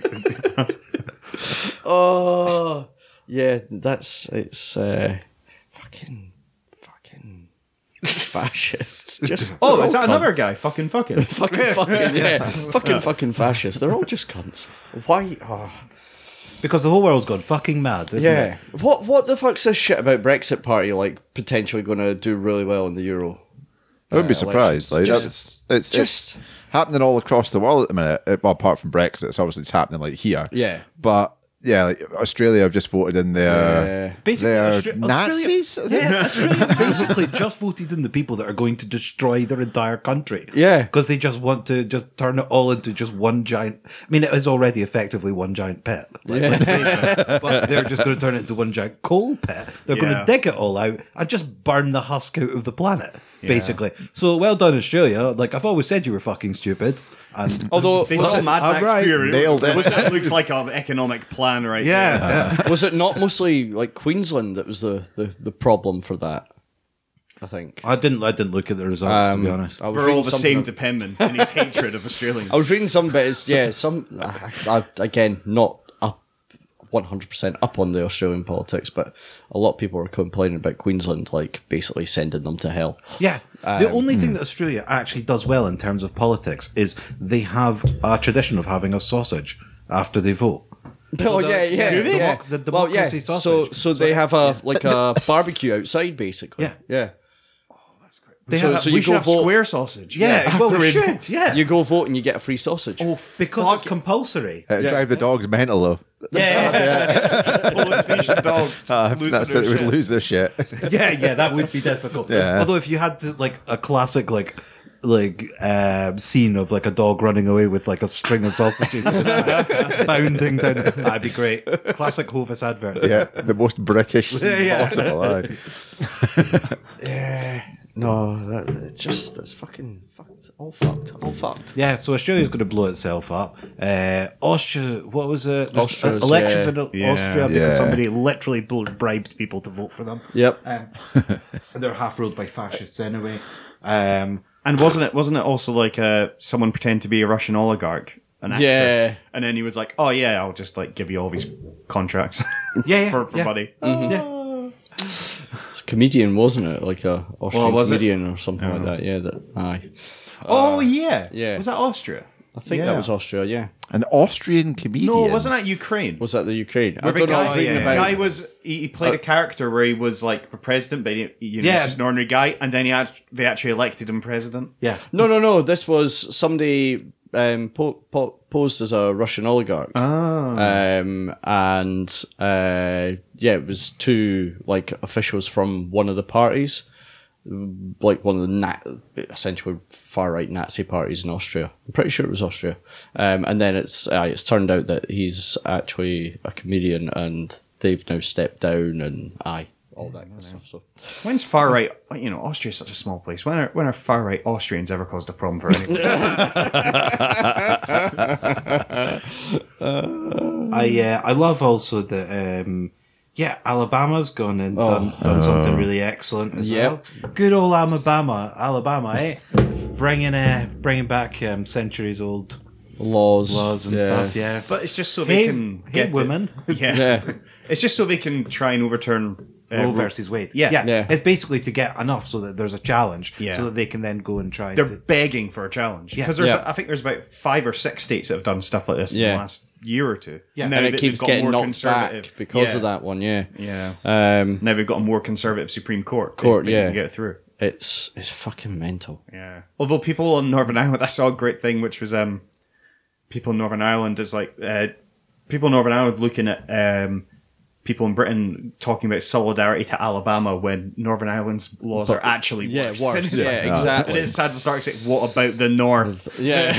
Oh, yeah, that's it's uh, fucking fucking fascists. Just Oh, they're is that all another cunts. guy? Fucking fucking. Fucking fucking yeah, fucking fucking fascists. They're all just cunts. Why? Oh. Because the whole world's gone fucking mad, isn't Yeah. it? What what the fuck's this shit about Brexit Party like potentially going to do really well in the Euro? I wouldn't be Uh, surprised. Like elections. that's it's just- it's happening all across the world at the minute. uh, Well, apart from Brexit, it's obviously it's happening like here. Yeah. but yeah, like Australia have just voted in their Yeah. Basically, their Austra- Nazis. Australia, yeah, Australia basically just voted in the people that are going to destroy their entire country. Yeah. Because they just want to just turn it all into just one giant. I mean, it is already effectively one giant pit. Like, let's face it. But they're just going to turn it into one giant coal pit. They're going Yeah. to dig it all out and just burn the husk out of the planet, basically. So well done, Australia. Like, I've always said you were fucking stupid. And Although They was saw it, Mad Max right. Fury. Nailed it. Was it looks like an economic plan right there. yeah, yeah. was it not mostly like Queensland that was the, the, the problem for that? I think. I didn't. I didn't look at the results, Um, to be honest. I was We're all reading the something same ab- to Penman in his hatred of Australians. I was reading some bits. Yeah, some I, I, again not up one hundred percent up on the Australian politics, but a lot of people are complaining about Queensland, like basically sending them to hell. Yeah. The only thing that Australia actually does well in terms of politics is they have a tradition of having a sausage after they vote. Oh the- yeah, yeah. Do they? yeah. Democ- the well, yeah. democracy So, sausage. so they have a like a barbecue outside, basically. Yeah. yeah. They So- have, so we you should go have vote- square sausage. yeah, well, after we we- should, yeah. You go vote and you get a free sausage. Oh, because fuck it's compulsory. It'd drive the dogs mental though. Yeah, Police station dogs. Uh, losing that's their it. They would shit. lose their shit. yeah, yeah. That would be difficult. Yeah. Although if you had to, like a classic like like uh, scene of like a dog running away with like a string of sausages bounding down, that'd be great. Classic Hovis advert. Yeah, the most British scene Yeah, yeah. possible. aye. Yeah. No, that it just that's fucking fucked. All fucked. All fucked. Yeah, so Australia's going to blow itself up. Uh, Austria, what was it? There's Austria's, elections yeah. in Yeah. Austria because Yeah. somebody literally bl- bribed people to vote for them. Yep. Um, they're half ruled by fascists anyway. Um, And wasn't it? Wasn't it also like uh, someone pretend to be a Russian oligarch, an actress, Yeah. and then he was like, "Oh yeah, I'll just like give you all these contracts yeah, yeah, for, for yeah. money." Yeah. It's a comedian, wasn't it? Like a Austrian Well, was it? comedian or something like that. Yeah. That. Aye. Oh yeah, yeah. Was that Austria? I think Yeah. that was Austria. Yeah. An Austrian comedian. No, wasn't that Ukraine? Was that the Ukraine? I Where the don't know. I guy, was reading the about. guy was he, he played a character where he was like a president, but he, you know, Yeah. just an ordinary guy, and then he had, they actually elected him president. Yeah. No, no, no. This was somebody um, po- po- posed as a Russian oligarch. Oh. Um, and uh, yeah, it was two like officials from one of the parties, like one of the na- essentially far right Nazi parties in Austria. I'm pretty sure it was Austria. Um, and then it's uh, it's turned out that he's actually a comedian, and they've now stepped down, and aye, all that kind of stuff. So. When's far right? You know, Austria's such a small place. When are when are far right Austrians ever caused a problem for anything? I uh, I love also that um, yeah, Alabama's gone and done, done something really excellent as Yep. well. Good old Alabama, Alabama, eh? bringing uh, bringing back um, centuries old Laws, laws and yeah. stuff. Yeah, But it's just so Hey- they can hey, get the- women. yeah. Yeah. It's just so they can try and overturn uh, Roe Roe- versus Wade. Yeah. yeah, Yeah. It's basically to get enough so that there's a challenge, Yeah. so that they can then go and try. They're to, begging for a challenge Yeah. because there's, Yeah. I think there's about five or six states that have done stuff like this in Yeah. the last year or two. Yeah. Now and that it they've keeps got getting more knocked conservative- back because yeah. of that one. Yeah, Yeah. Um, Now we've got a more conservative Supreme Court. They- Court, they yeah. can get through. it's it's fucking mental. Yeah. Although people on Northern Ireland, I saw a great thing, which was um, people in Northern Ireland is like uh, people in Northern Ireland looking at um, people in Britain talking about solidarity to Alabama when Northern Ireland's laws are actually Yeah, worse. worse. And it's Yeah, like- exactly. And it's sad to start saying, what about the North? Yeah.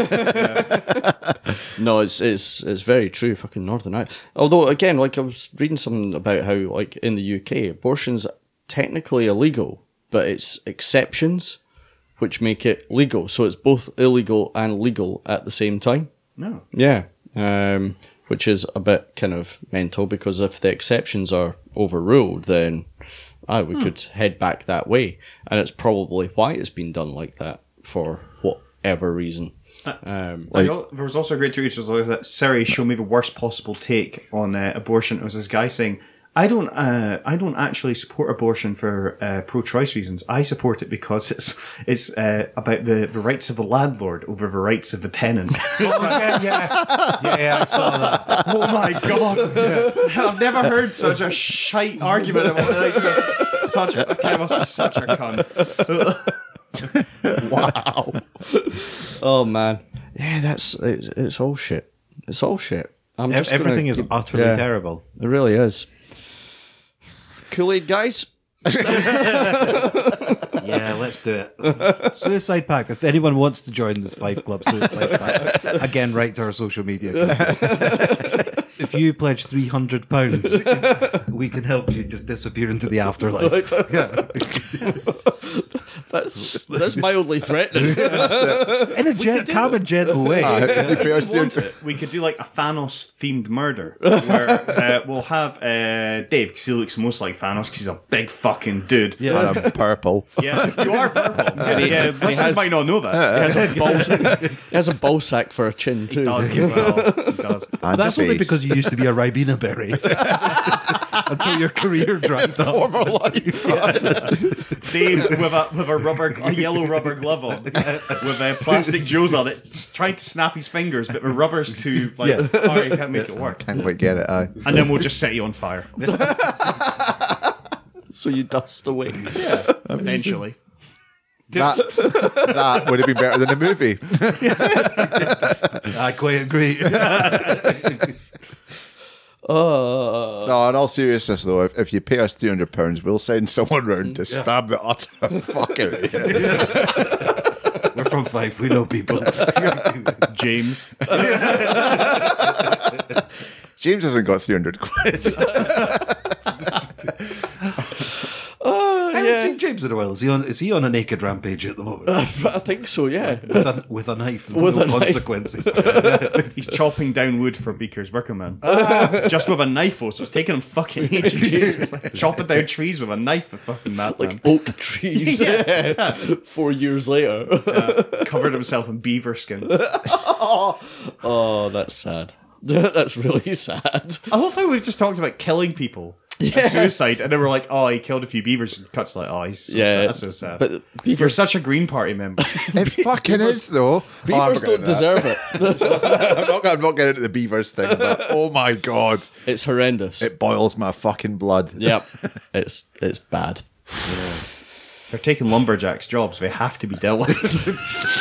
No, it's it's it's very true. Fucking Northern Ireland. Although again, like I was reading something about how like in the U K, abortion's technically illegal, but it's exceptions which make it legal. So it's both illegal and legal at the same time. No. Yeah. Um, which is a bit kind of mental because if the exceptions are overruled, then ah, we could head back that way. And it's probably why it's been done like that for whatever reason. Um, Like, there was also a great tweet which was that Siri showed me the worst possible take on uh, abortion. It was this guy saying, "I don't, uh, I don't actually support abortion for uh, pro-choice reasons. I support it because it's it's uh, about the, the rights of the landlord over the rights of the tenant." yeah, yeah, yeah, yeah, I saw that. Oh my god! I've never heard such a shite argument about like, such a okay, I must be such a cunt. Wow. oh man, yeah, that's it's, it's all shit. It's all shit. I'm Ev- just gonna Everything is keep- utterly yeah, terrible. It really is. Kool-Aid guys. Yeah, let's do it. Suicide Pact. If anyone wants to join this Five Club Suicide Pact, again, write to our social media account. If you pledge three hundred pounds, we can help you just disappear into the afterlife. Yeah. That's that's mildly threatening. In a gen- calm and gentle way. Ah, you pay us If you want to- it, we could do like a Thanos themed murder where uh, we'll have uh, Dave because he looks most like Thanos because he's a big fucking dude. Yeah. And I'm purple. Yeah, you are purple. Yeah, he- yeah and he listeners has- might not know that. He has a ball. He has a ball sack for a chin too. He does as well. He does. And That's a only face. because you used to be a Ribena berry until your career dried up. Former life. Dave with a with a rubber a yellow rubber glove on with uh, plastic jewels on it, s- tried to snap his fingers, but the rubber's too like Yeah. hard, he can't make it work. Can't quite get it. Aye. And then we'll just set you on fire So you dust away. eventually. That, that would have been better than the movie. I quite agree. Uh, No, in all seriousness, though, if, if you pay us three hundred pounds, we'll send someone round to stab the utter fuck out of you. We're from Fife. We know people. James. James hasn't got three hundred quid. I haven't seen James in a while. Is he on? Is he on a naked rampage at the moment I think so, yeah. with a with a knife? And With no a knife. consequences. He's chopping down wood for Beaker's Birkerman. Just with a knife, though, so it's taking him fucking ages. It's like chopping down trees with a knife, the fucking madman. Like oak trees. Yeah. Four years later. Covered himself in beaver skins. Oh, that's sad. That's really sad. I love how we've just talked about killing people and suicide, and then we're like, oh, he killed a few beavers. And Cut's like, oh, he's so Yeah, sad. That's so sad. but You're beavers, such a Green Party member. It fucking is, though. beavers Oh, I'm not don't getting deserve it. that. I'm not, I'm not getting into the beavers thing, but oh my god, It's horrendous. it boils my fucking blood. Yep. It's it's bad. They're taking lumberjacks' jobs. They have to be dealt with.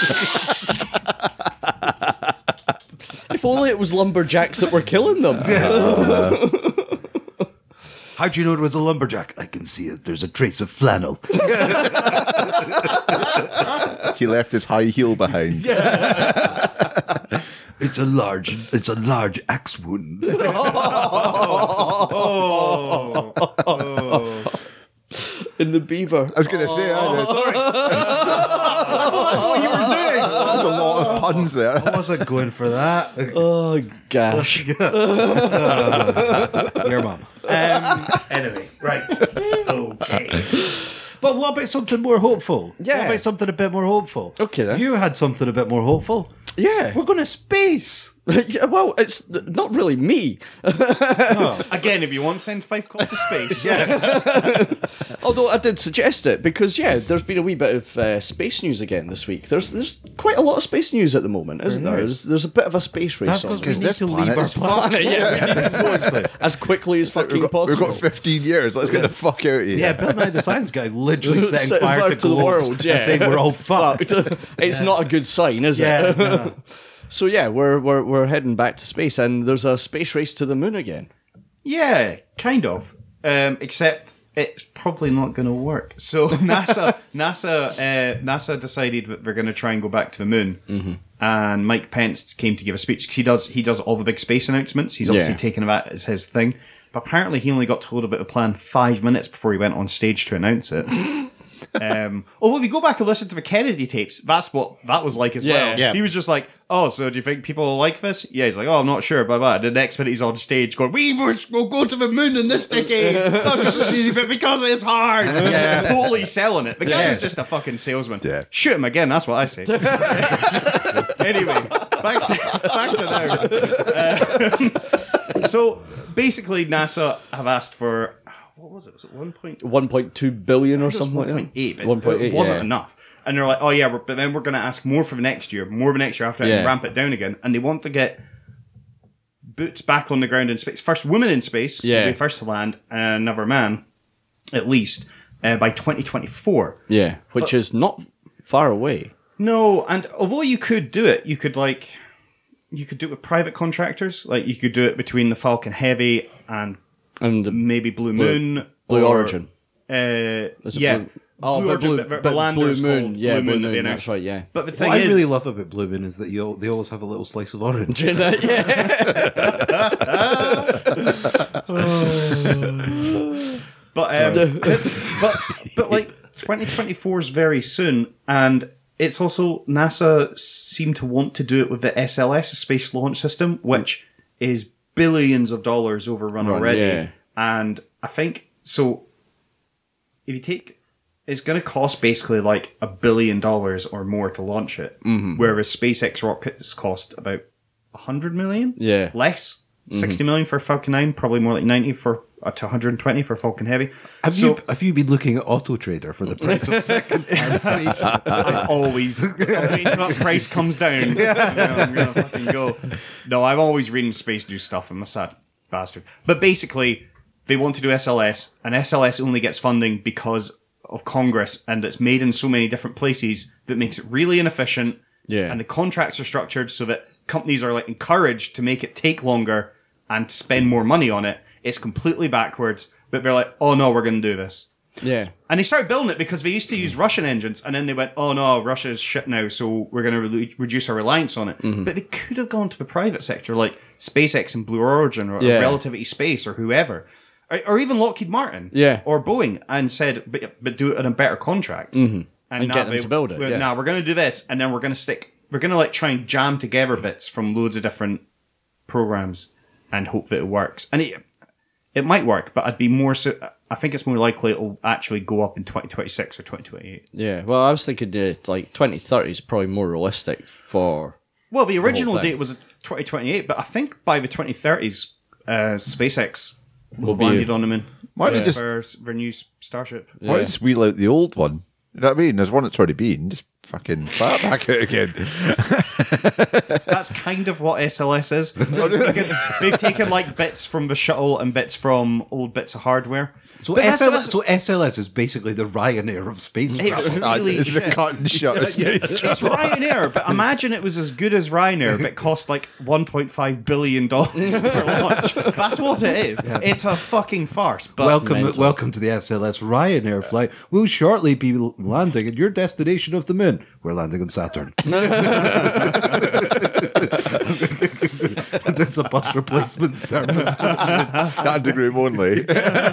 If only it was lumberjacks that were killing them. How do you know it was a lumberjack? I can see it. There's a trace of flannel. He left his high heel behind. It's a large. It's a large axe wound. oh. oh. In the beaver. I was going to say, oh, there's, what you were doing. there's a lot of puns there. I wasn't going for that. Oh gosh. Your mum. Um, anyway, right. Okay. But what about something more hopeful? Yeah. What about something a bit more hopeful? Okay, then. You had something a bit more hopeful. Yeah. We're going to space. Yeah, well, it's not really me. Again, if you want to send Five Club to space, Although I did suggest it because, yeah, there's been a wee bit of uh, space news again this week. There's there's quite a lot of space news at the moment, isn't there? There's, there's a bit of a space race That's on. because we Because need this to leave planet our is planet. fucked. Yeah, we need to go as, as quickly as fucking We've got, we've possible. got fifteen years. Let's get the fuck out of here. Yeah, Bill Nye the Science Guy literally setting Setting fire, to, the globes world, yeah. and saying we're all fucked. It's not a good sign, is Yeah, it? no. So yeah, we're we're we're heading back to space, and there's a space race to the moon again. yeah, kind of. Um, except it's probably not going to work. So NASA, NASA, uh, NASA decided that they're going to try and go back to the moon. Mm-hmm. And Mike Pence came to give a speech. He does he does all the big space announcements. He's obviously Yeah. taken that as his thing. But apparently, he only got told about the plan five minutes before he went on stage to announce it. Um, although if you go back and listen to the Kennedy tapes, that's what that was like as Yeah. well. Yeah. He was just like, "Oh, so do you think people will like this?" Yeah, he's like, "Oh, I'm not sure." Blah blah. The next minute he's on stage going, "We must will go to the moon in this decade, not just this easy, but because it's hard." Yeah, totally selling it. The guy Yeah. was just a fucking salesman. Yeah. Shoot him again. That's what I say. Anyway, back to back to now. Um, so basically, NASA have asked for. What was it? Was it one point? one point two billion or something like one that. point eight, but one point eight, it wasn't yeah. enough. And they're like, oh yeah, we're, but then we're going to ask more for the next year, more for next year after that, Yeah. and ramp it down again. And they want to get boots back on the ground in space. First woman in space, Yeah. will be first to land, and another man, at least, uh, by twenty twenty-four. Yeah, which is not far away. No, and although you could do it, you could like, you could do it with private contractors. Like you could do it between the Falcon Heavy and And the maybe Blue Moon, Blue or, Origin. Uh, Is it yeah. Blue- Oh, Blue but Origin, Blue, but- but but the lander's Blue Moon, called yeah, Blue Blue Moon that they Moon. announced. That's right, yeah. But the thing What I is, really love about Blue Moon is that you they always have a little slice of orange. yeah. but um, but but like twenty twenty-four is very soon, and it's also NASA seem to want to do it with the S L S, the Space Launch System, which is billions of dollars overrun Run, already. yeah. And I think so. If you take, it's going to cost basically like a billion dollars or more to launch it, mm-hmm. whereas SpaceX rockets cost about a hundred million. Yeah. less. sixty million for Falcon nine, probably more like ninety for uh, to one hundred twenty for Falcon Heavy. Have so you have you been looking at Auto Trader for the price of second hand space? I always, I'm waiting until that price comes down. You know, I'm gonna fucking go. No, I'm always reading space news stuff. I'm a sad bastard. But basically, they want to do S L S, and S L S only gets funding because of Congress, and it's made in so many different places that makes it really inefficient. Yeah. And the contracts are structured so that companies are like encouraged to make it take longer and to spend more money on it. It's completely backwards, but they're like, oh no, we're going to do this. Yeah. And they started building it because they used to use Russian engines, and then they went, oh no, Russia's shit now, so we're going to re- reduce our reliance on it. Mm-hmm. But they could have gone to the private sector, like SpaceX and Blue Origin, or, Yeah. or Relativity Space, or whoever. Or, or even Lockheed Martin. Yeah. Or Boeing, and said, but, but do it on a better contract. Mm-hmm. And get them to build it, yeah. Now we're going to do this, and then we're going to stick, we're going to like try and jam together bits from loads of different programs and hope that it works. And it, it might work, but I'd be more so. I think it's more likely it'll actually go up in twenty twenty-six or twenty twenty-eight. Yeah. Well, I was thinking uh, like twenty thirty is probably more realistic for. Well, the original thing. date was twenty twenty-eight, but I think by the twenty thirties, uh, SpaceX will have be- landed on the moon. Why don't uh, you just- for their new Starship? Why don't you just wheel out the old one? You know what I mean? There's one that's already been. Just fucking fire it back out again. That's kind of what S L S is. They've taken like bits from the shuttle and bits from old bits of hardware. So But S L S, that's- so S L S is basically the Ryanair of space It's travel. Ah, really it's the shit. cut and shut of space It's travel. Ryanair, but imagine it was as good as Ryanair, but cost like one point five billion dollars per launch. That's what it is. It's a fucking farce. But Welcome, mental. welcome to the S L S Ryanair flight. We'll shortly be landing at your destination of the moon. We're landing on Saturn. There's a bus replacement service. Standing room only.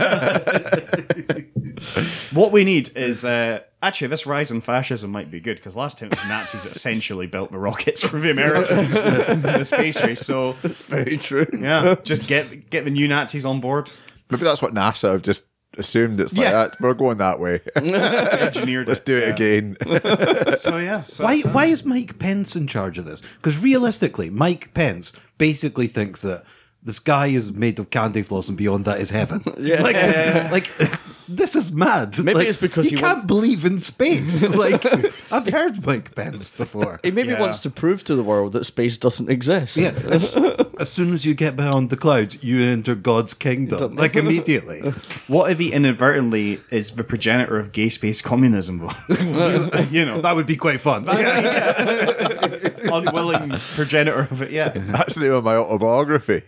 what we need is uh, actually this rise in fascism might be good because last time it was Nazis that essentially built the rockets for the Americans in the space race. So Very true. yeah, just get get the new Nazis on board. Maybe that's what NASA have just assumed it's like, Yeah. that's, we're going that way. Engineered Let's it, do it yeah. again. So yeah. So Why? it's, uh, Why is Mike Pence in charge of this? Because realistically, Mike Pence basically thinks that the sky is made of candy floss and beyond that is heaven. Yeah. Like, like this is mad. Maybe Like, it's because he he can't want- believe in space. Like I've heard Mike Pence before. He maybe Yeah. wants to prove to the world that space doesn't exist. Yeah, as, as soon as you get beyond the clouds, you enter God's kingdom. Like immediately. what if he inadvertently is the progenitor of gay space communism? You know, That would be quite fun. unwilling progenitor of it. Yeah. That's the name of my autobiography.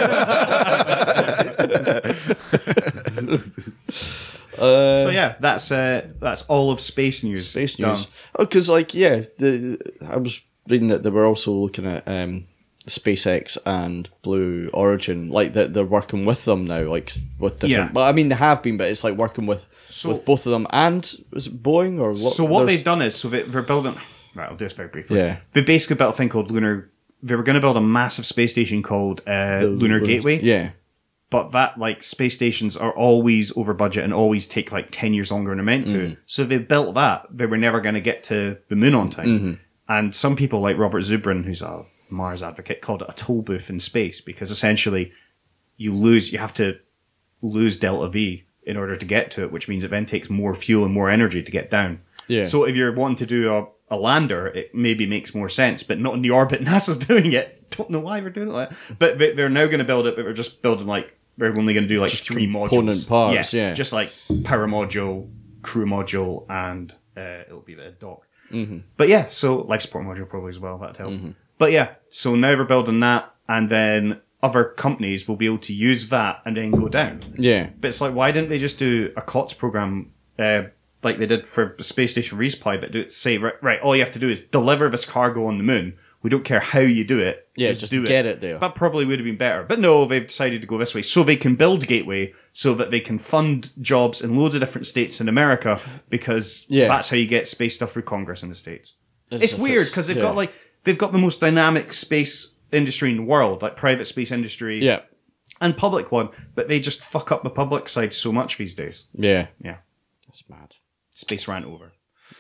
Uh, So yeah, that's uh, that's all of space news. Space done. news. Oh, because like yeah, the I was reading that they were also looking at um, SpaceX and Blue Origin, like that they're working with them now, like with different. Yeah. Well, I mean they have been, but it's like working with So- with both of them. And is it Boeing or what? So what there's- they've done is, so they, they're building. Right, I'll do this very briefly. Yeah. They basically built a thing called Lunar. They were going to build a massive space station called uh, Lunar Gateway. Yeah, But that, like, space stations are always over budget and always take like ten years longer than they're meant to. So they built that. They were never going to get to the moon on time. And some people, like Robert Zubrin, who's a Mars advocate, called it a toll booth in space because essentially you lose, you have to lose delta V in order to get to it, which means it then takes more fuel and more energy to get down. Yeah. So if you're wanting to do a, a lander, it maybe makes more sense, but not in the orbit NASA's doing it. Don't know why we're doing it like that. But they- they're now going to build it, but we're just building like, we're only going to do like Just three component modules. parts, yeah. Just like power module, crew module, and uh, it'll be the dock. Mm-hmm. But yeah, so life support module probably as well, that'd help. Mm-hmm. But yeah, so now we're building that, and then other companies will be able to use that and then go down. yeah. But it's like, why didn't they just do a COTS program uh, like they did for the space station resupply, but do it, say, right, right, all you have to do is deliver this cargo on the moon. We don't care how you do it. Yeah, just do get it there. That probably would have been better. But no, they've decided to go this way. So they can build Gateway so that they can fund jobs in loads of different states in America because Yeah. that's how you get space stuff through Congress in the States. As It's if weird because they've yeah. got like, they've got the most dynamic space industry in the world, like private space industry Yeah, and public one, but they just fuck up the public side so much these days. yeah. Yeah. That's mad. Space rant over.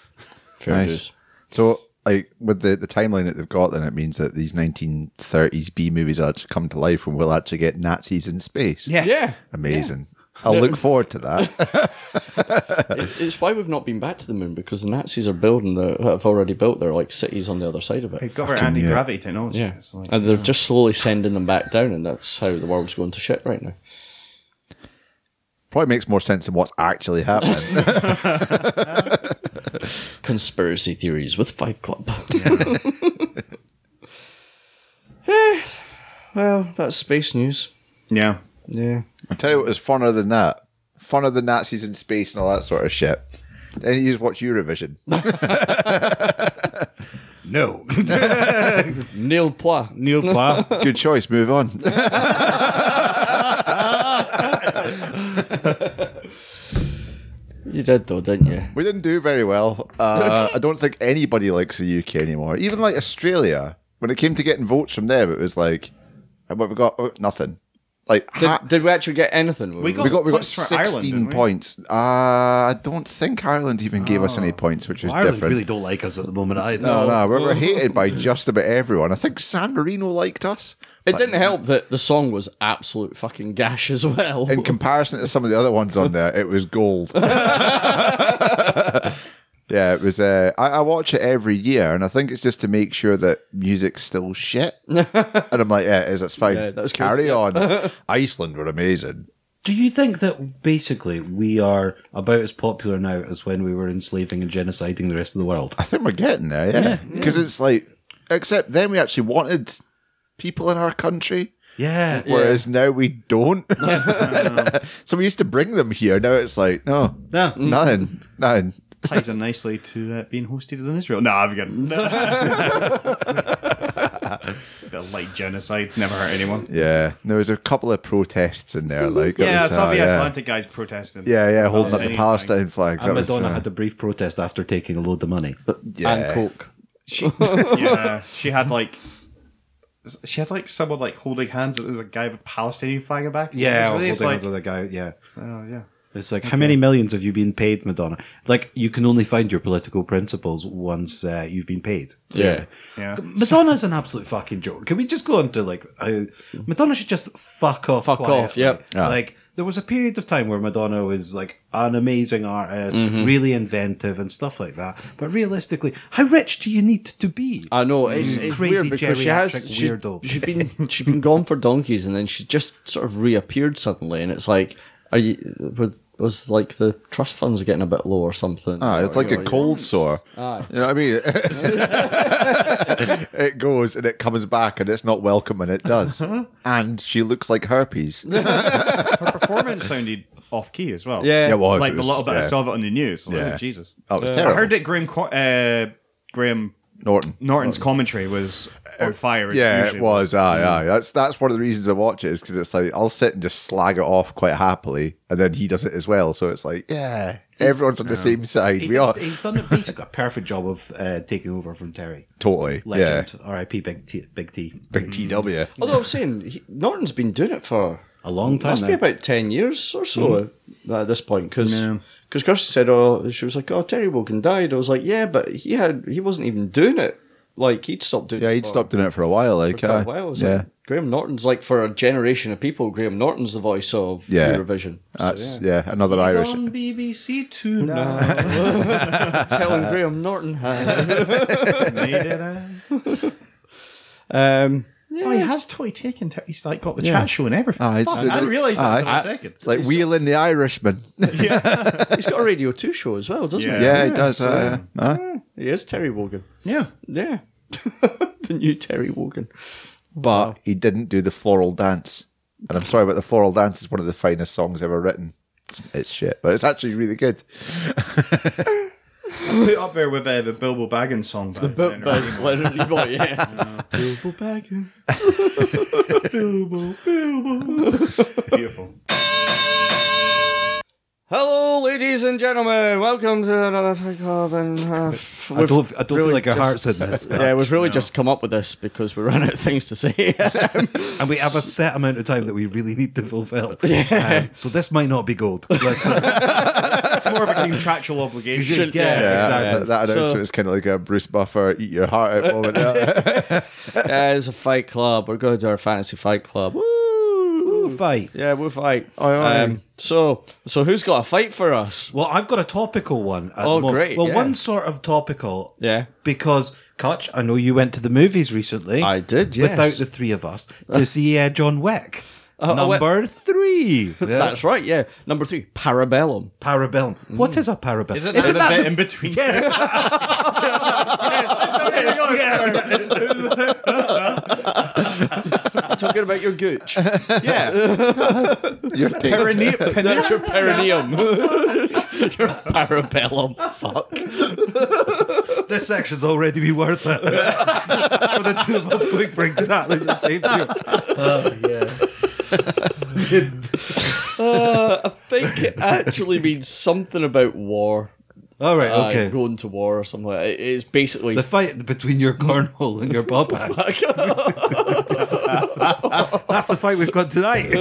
Fair Nice. dues. So, like, with the, the timeline that they've got, then it means that these nineteen thirties B movies will actually come to life and we'll actually get Nazis in space. Yes. Yeah. Amazing. I'll look forward to that. It- it's why we've not been back to the moon because the Nazis are building the have already built their like cities on the other side of They've it. got our Fucking anti gravity technology. Yeah, It's like, and they're just slowly sending them back down, and that's how the world's going to shit right now. Probably makes more sense than what's actually happening. Conspiracy theories with Five Club. Eh, well, that's space news. yeah. Yeah. I'll tell you what was funner than that. Funner than Nazis in space and all that sort of shit. Then you just watch Eurovision. No. Neil Pla. Neil Pla. Good choice. Move on. You did though, didn't you? We didn't do very well. Uh, I don't think anybody likes the U K anymore. Even like Australia, when it came to getting votes from them, it was like, what we got? Oh, nothing. Like Did, ha- did we actually get anything? We got- we got we got points for Ireland, sixteen didn't we? points. Uh, I don't think Ireland even gave us any points, which was Ireland different. really don't like us at the moment either. no, no, we were hated by just about everyone. I think San Marino liked us. It didn't help that the song was absolute fucking gash as well. In comparison to some of the other ones on there, it was gold. Yeah, it was. Uh, I, I watch it every year, and I think it's just to make sure that music's still shit. And I'm like, yeah, it is. It's fine. Yeah, that's good, Carry yeah. on. Iceland were amazing. Do you think that basically we are about as popular now as when we were enslaving and genociding the rest of the world? I think we're getting there, yeah. Because it's like, except then we actually wanted people in our country. Yeah. Whereas now we don't. So we used to bring them here. Now it's like, no, No. nothing, nothing. Ties in nicely to uh, being hosted in Israel. No, I'm kidding. Bit of light genocide. Never hurt anyone. Yeah, there was a couple of protests in there. Like, it Yeah, I was, saw uh, the yeah. Icelandic guys protesting. Yeah, yeah, holding up the Palestinian Palestine flags. And That was, Madonna uh, had a brief protest after taking a load of money. yeah. And Coke. She, yeah, she had like, she had like someone like holding hands. There was a guy with a Palestinian flag in back. Yeah, It was really, it's holding like, onto the guy. Yeah. oh yeah. It's like, how many millions have you been paid, Madonna? Like, you can only find your political principles once uh, you've been paid. Yeah. Yeah. Madonna's an absolute fucking joke. Can we just go on to, like, uh, Madonna should just fuck off. Fuck quietly. off, yep. Ah. Like, there was a period of time where Madonna was, like, an amazing artist, Mm-hmm. really inventive and stuff like that. But realistically, how rich do you need to be? I know it's, You it's crazy weird because she has geriatric she, weirdo. she's been she's been gone for donkeys and then she just sort of reappeared suddenly and it's like are you was, was like the trust funds getting a bit low or something? Ah, it's Or, like you a know, cold sore. Aye. You know what I mean? It goes and it comes back and it's not welcome and it does. And she looks like herpes. Her performance sounded off key as well. Yeah. Yeah, it was. Like it the was, little bit I yeah. saw of it on the news. Like, Yeah. oh, Jesus. Oh, it was I terrible. heard that Graham Co- uh, Graham Norton. Norton's commentary was on fire. as Yeah, usually it was. Aye, aye. That's that's one of the reasons I watch it is because it's like I'll sit and just slag it off quite happily, and then he does it as well. So it's like, yeah, everyone's on the same side. He We are did, he's done a basically a perfect job of uh, taking over from Terry. totally, Legend. R I P Big T. Big T. yeah, big T W. Although I was saying he, Norton's been doing it for A long time must now. be about ten years or so at this point because Yeah. because Kirsty said oh she was like oh Terry Wogan died. I was like yeah but he had he wasn't even doing it like he'd stopped doing Yeah, it he'd for- stopped doing it for a while. Like, for quite uh, a while. I was yeah, like, Graham Norton's like for a generation of people. Graham Norton's the voice of Yeah. Eurovision. So, that's yeah. yeah. another He's Irish. on B B C Two now. telling Graham Norton how. Made it out. um, Oh, he has toy taken. T- he's like got the chat show and everything. Ah, it's Fuck, the- I didn't realise that aye. until a second. It's like Wheeling the Irishman. he's got a Radio Two show as well, doesn't he? Yeah, he does. Uh, uh, He is Terry Wogan. Yeah. Yeah, the new Terry Wogan. but he didn't do the floral dance. And I'm sorry, but the floral dance is one of the finest songs ever written. It's, it's shit, but it's actually really good. Put it up there with uh, the Bilbo Baggins song. The But, but Leonard Nimoy, yeah. Bilbo Baggins. Beautiful. Hello, ladies and gentlemen. Welcome to another Fight Club. And uh, I don't, I don't feel like our heart's in this. Yeah, we've really just come up with this because we ran out of things to say. And we have a set amount of time that we really need to fulfill. Um, so this might not be gold. Let's not- It's more of a contractual obligation. Yeah, Yeah, exactly. that, that announcement So- is kind of like a Bruce Buffer eat your heart out moment. Yeah. Yeah, it's a fight club. We're going to do our fantasy fight club. Woo! Fight. Yeah, we'll fight. Aye, aye. Um, so, so who's got a fight for us? Well, I've got a topical one. at Oh, the moment. great, Well, yeah. one sort of topical. Yeah. Because, Kutch, I know you went to the movies recently. I did, yes. Without the three of us to see uh, John Wick. oh, Number three. Yeah. That's right. Yeah, number three, Parabellum. Parabellum. What is a parabellum? Isn't that the bit in between? Talking about your gooch. Yeah. Your take. Perineum. That's your perineum. your Parabellum. Fuck. This section's already been worth it. For the two of us going for exactly the same joke. Oh, yeah. Uh, I think it actually means something about war. All right, Uh, okay. going to war or something like that. It- It's basically. The fight between your cornhole and your ball bag. That's the fight we've got tonight.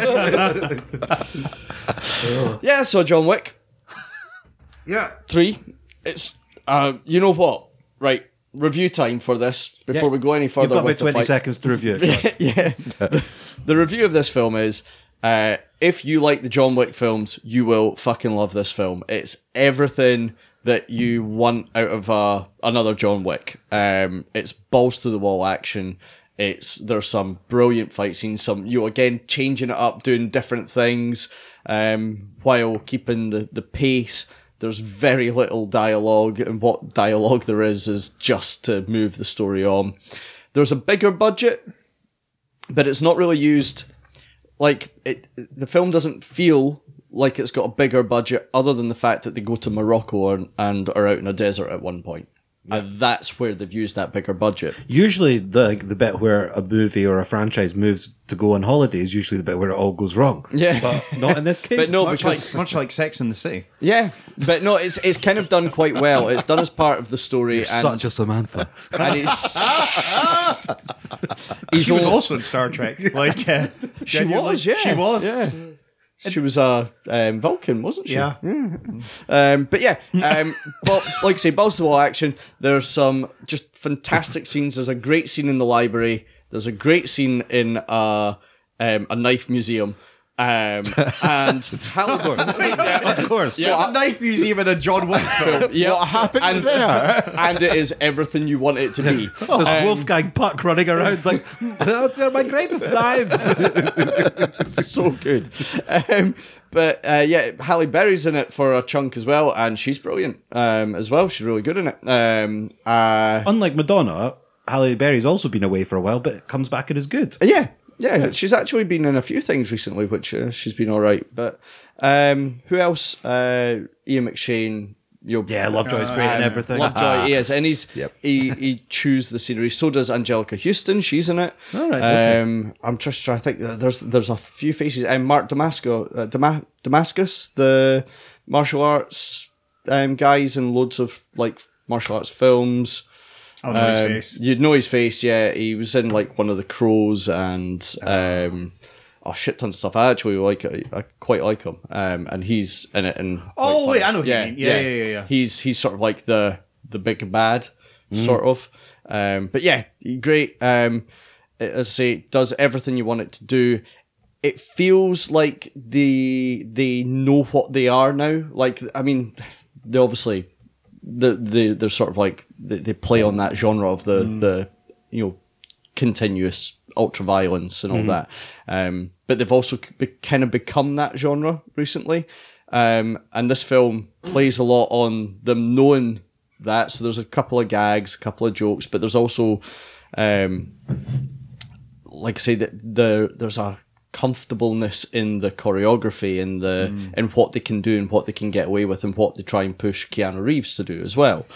yeah, so John Wick. Yeah. Three. It's uh, you know what? Right, review time for this before Yeah. we go any You've further got about with the twenty fight. seconds to review it. yeah. the, the review of this film is uh, if you like the John Wick films, you will fucking love this film. It's everything that you want out of uh, another John Wick. Um, it's balls to the wall action. It's there's some brilliant fight scenes. Some you know, again changing it up, doing different things um, while keeping the the pace. There's very little dialogue, and what dialogue there is is just to move the story on. There's a bigger budget, but it's not really used. Like it, the film doesn't feel like it's got a bigger budget, other than the fact that they go to Morocco and, and are out in a desert at one point. And that's where they've used that bigger budget. Usually, the the bit where a movie or a franchise moves to go on holiday is usually the bit where it all goes wrong. Yeah. But not in this case. But no, Much because like, much like Sex in the City. yeah, but no, it's it's kind of done quite well. It's done as part of the story, and Such a Samantha. and it's he's She was all- also in Star Trek. Like uh, She genuinely. was, yeah. She was. Yeah. She was a um, Vulcan, wasn't she? Yeah. Um, but yeah, um, but like I say, balls to the wall action. There's some just fantastic scenes. There's a great scene in the library. There's a great scene in a um, a knife museum. Um, and Halle Of course. There's a knife museum in a John Wick film. yeah, What happens and, there? and it is everything you want it to be. There's Wolfgang Puck running around like, those are my greatest knives. So good. Um, but uh, yeah, Halle Berry's in it for a chunk as well, and she's brilliant um, as well. She's really good in it. Um, uh, Unlike Madonna, Halle Berry's also been away for a while, but it comes back and is good. yeah, yeah, she's actually been in a few things recently, which uh, she's been all right. But um, who else? Uh, Ian McShane. You know, Yeah, Lovejoy's great and everything. Lovejoy, he is, and he's Yep. he he chews the scenery. So does Angelica Houston. She's in it. All right, okay. Um, I'm just trying to think. There's there's a few faces. And Mark Damasco, uh, Dama- Damascus, the martial arts um, guys in loads of like martial arts films. I know his Um, face. You'd know his face, yeah. He was in like one of the Crows and um, oh shit tons of stuff. I actually like it. I quite like him, um, and he's in it. And Oh, wait, I know who you mean. Yeah, yeah, yeah, yeah. He's he's sort of like the the big bad, sort of. Um, but yeah, great. Um, as I say, does everything you want it to do. It feels like they they know what they are now. Like, I mean, they obviously. The, the they're sort of like they, they play on that genre of the the you know continuous ultra violence and all that, um, but they've also be, kind of become that genre recently, um, and this film plays a lot on them knowing that. So there's a couple of gags, a couple of jokes, but there's also, um, like I say, that the there's a comfortableness in the choreography and the in what they can do and what they can get away with and what they try and push Keanu Reeves to do as well.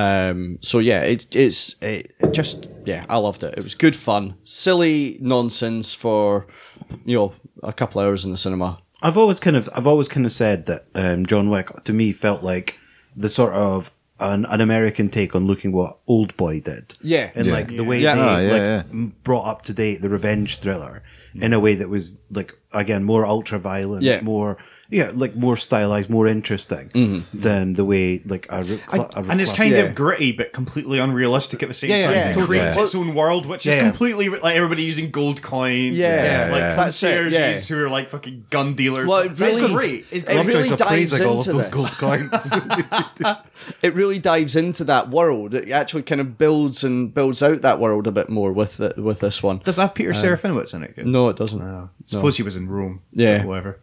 Um, so yeah, it's it's it, it just yeah, I loved it. It was good fun, silly nonsense for you know a couple of hours in the cinema. I've always kind of I've always kind of said that um, John Wick to me felt like the sort of an, an American take on looking what Old Boy did. Yeah. and Yeah. like the way Yeah. they Ah, yeah, like yeah. m- brought up to date the revenge thriller in a way that was like again more ultra violent, Yeah. more yeah, like more stylized, more interesting than the way like a, re- cl- a And it's cl- kind Yeah. of gritty, but completely unrealistic at the same Yeah, time. yeah, It totally. creates Yeah. its own world, which Yeah, is yeah. completely like everybody using gold coins. Yeah, and, like yeah. That's it, concierges yeah. who are like fucking gun dealers. Well, it It's really- great. It's it great. really Lovejoy's dives appraising all of into those this. gold coins. It really dives into that world. It actually kind of builds and builds out that world a bit more with the, with this one. Does that have Peter Serafinowicz in it? No, it doesn't. No. Suppose he was in Rome. Yeah. Or whatever.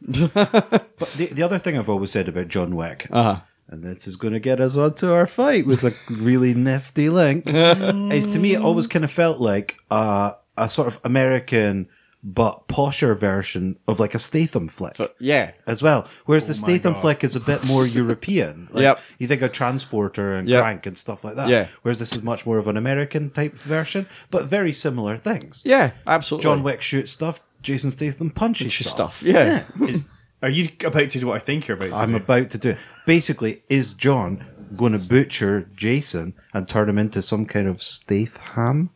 But the, the other thing I've always said about John Wick, Uh-huh. and this is going to get us onto our fight with a really nifty link, is to me it always kind of felt like uh, a sort of American but posher version of like a Statham flick. But yeah. As well, whereas the my Statham God. flick is a bit more European. Like, Yep. you think of Transporter and Yep. Crank and stuff like that. Yeah. Whereas this is much more of an American type version, but very similar things. Yeah, absolutely. John Wick shoots stuff. Jason Statham punches Punches stuff. stuff. Yeah. Is- Are you about to do what I think you're about to I'm do? about to do it. Basically, is John going to butcher Jason and turn him into some kind of Statham?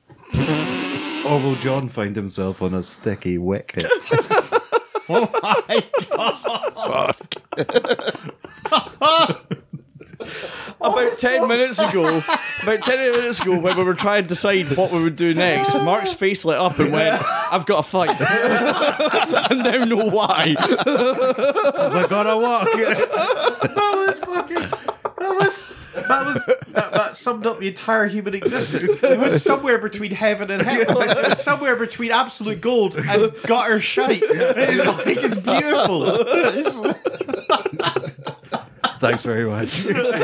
Or will John find himself on a sticky wicket? About ten minutes ago, about ten minutes ago, when we were trying to decide what we would do next, Mark's face lit up and went, "I've got a fight." I now know why. I gotta walk. That was fucking. That was. That was that, that summed up the entire human existence. It was somewhere between heaven and hell. Like, it was somewhere between absolute gold and gutter shite. It's like it's beautiful. It's- Thanks very much.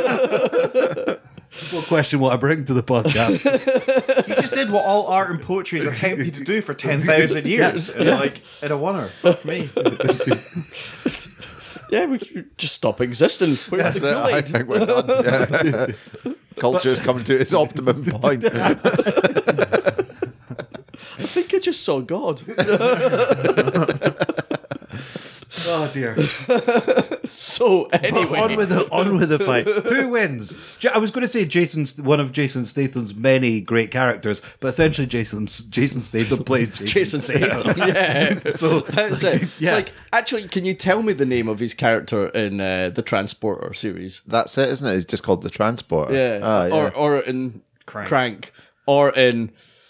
What question will I bring to the podcast? you just did what all art and poetry is attempted to do for ten thousand years, and like in a wonder. Fuck me. Yeah, we could just stop existing. Where's That's the it. I Kool-Aid? think we're done. Yeah. Culture's coming to its optimum point. I think I just saw God. Oh dear. So anyway, on with the on with the fight. Who wins? Ja- I was going to say Jason's one of Jason Statham's many great characters, but essentially Jason Jason Statham plays Jason, Jason Statham. Yeah. So That's it. It's yeah. like, actually, can you tell me the name of his character in uh, the Transporter series? That's it, isn't it? It's just called the Transporter. Yeah. Ah, yeah. Or or in Crank. Crank. Or in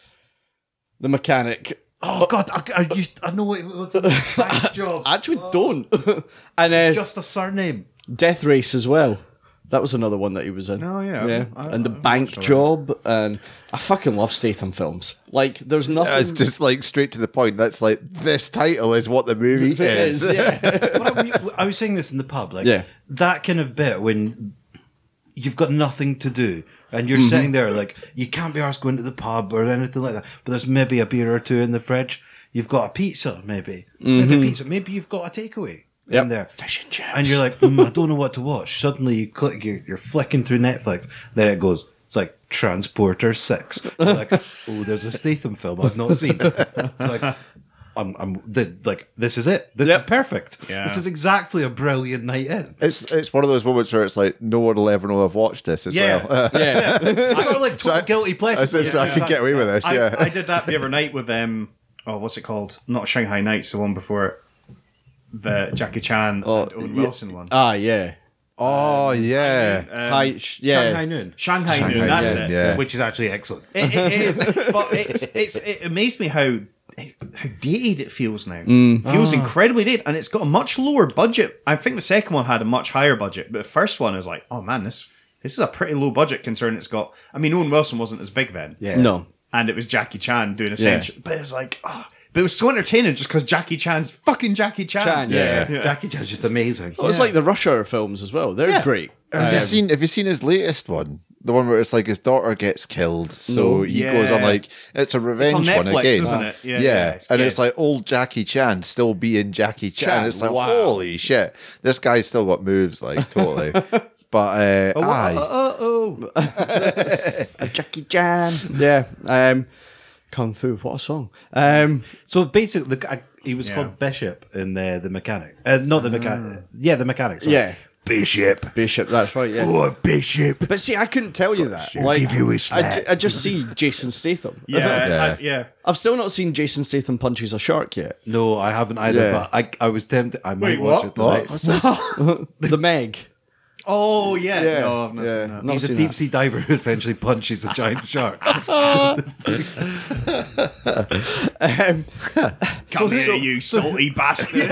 The Mechanic. Oh God, I, I used I know it was a bank job. Actually, don't. And uh, Just a surname. Death Race as well. That was another one that he was in. Oh, yeah. yeah. I- and the I Bank watched that. Job, and I fucking love Statham films. Like, there's nothing. It's just like straight to the point. That's like, this title is what the movie It is. is, yeah. But I, I was saying this in the pub, like Yeah. that kind of bit when you've got nothing to do and you're Mm-hmm. sitting there, like you can't be arsed going to the pub or anything like that. But there's maybe a beer or two in the fridge. You've got a pizza, maybe, maybe a pizza. Maybe you've got a takeaway Yep. in there. Fish and chips. And you're like, mm, I don't know what to watch. Suddenly you click, you're, you're flicking through Netflix. Then it goes, it's like Transporter six. You're like, oh, there's a Statham film I've not seen. Like, I'm, I'm the, like, this is it. This Yep. is perfect. Yeah. This is exactly a brilliant night in. It's it's one of those moments where it's like, no one will ever know I've watched this as Yeah. well. yeah. It's sort of like So I- guilty pleasure. I said, so I can get away with this, I, yeah. I did that the other night with um oh what's it called? Not Shanghai Nights, the one before it. The Jackie Chan Oh, and Owen yeah. Wilson one. Ah, yeah. Oh, yeah. Um, Hi, sh- yeah. Shanghai Noon. Shanghai, Shanghai Noon, that's Noon, it. yeah. Which is actually excellent. It, it is, but it's it's it amazed me how how dated it feels now. Mm. It feels Ah. incredibly dated, and it's got a much lower budget. I think the second one had a much higher budget, but the first one is like, oh man, this this is a pretty low budget considering it's got. I mean, Owen Wilson wasn't as big then, Yeah. No. and it was Jackie Chan doing essential, but it was like, oh, but it was so entertaining just because Jackie Chan's fucking Jackie Chan. Chan, yeah. Jackie Chan's just amazing. Oh, it's like the Rush Hour films as well. They're Yeah. great. Have you Um, seen Have you seen his latest one? The one where it's like his daughter gets killed, so No. he Yeah. goes on like it's a revenge one Netflix, again, isn't it? Yeah, Yeah, yeah, it's and good. it's like old Jackie Chan still being Jackie Chan. Chan, It's like wow. holy shit, this guy's still got moves, like totally. But uh, aye, Uh oh. Jackie Chan. Yeah. Um, Kung Fu. What a song. Um, So basically, the guy, he was Yeah. called Bishop in the, the Mechanic. Uh, not the Mechanic. Yeah, the Mechanic. sorry. yeah. Bishop. Bishop. That's right. Yeah. Oh, Bishop. But see, I couldn't tell you that. Like, give you a I, slap. ju- I just see Jason Statham. yeah, Yeah. I- yeah. I've still not seen Jason Statham punches a shark yet. No, I haven't either, Yeah. but I, I was tempted. I might Wait, watch what? it tonight. what? What's this? The Meg. Oh yeah, Yeah, no, I've not yeah. seen that. Not He's a seen deep that. sea diver who essentially punches a giant shark. Um, Come So- here, so- you salty bastard.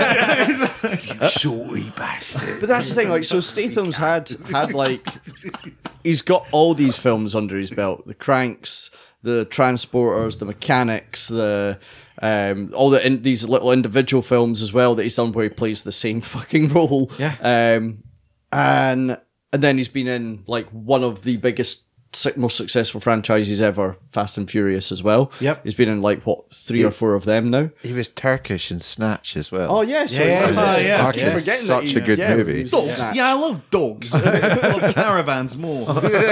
Salty bastard. but that's the thing. Like, so Statham's had had like he's got all these films under his belt: the Cranks, the Transporters, the Mechanics, the um, all the in, these little individual films as well that he's done where he plays the same fucking role. Yeah. Um, and and then he's been in like one of the biggest, su- most successful franchises ever, Fast and Furious as well. Yep. He's been in like what three or four of them now. He was Turkish in Snatch as well. Oh yeah, so Yeah, he was. yeah, It's yeah. fucking Fucking forgetting that such he- a good yeah, movie. he was Dogs. in Snatch. Yeah, I love dogs. I love caravans more.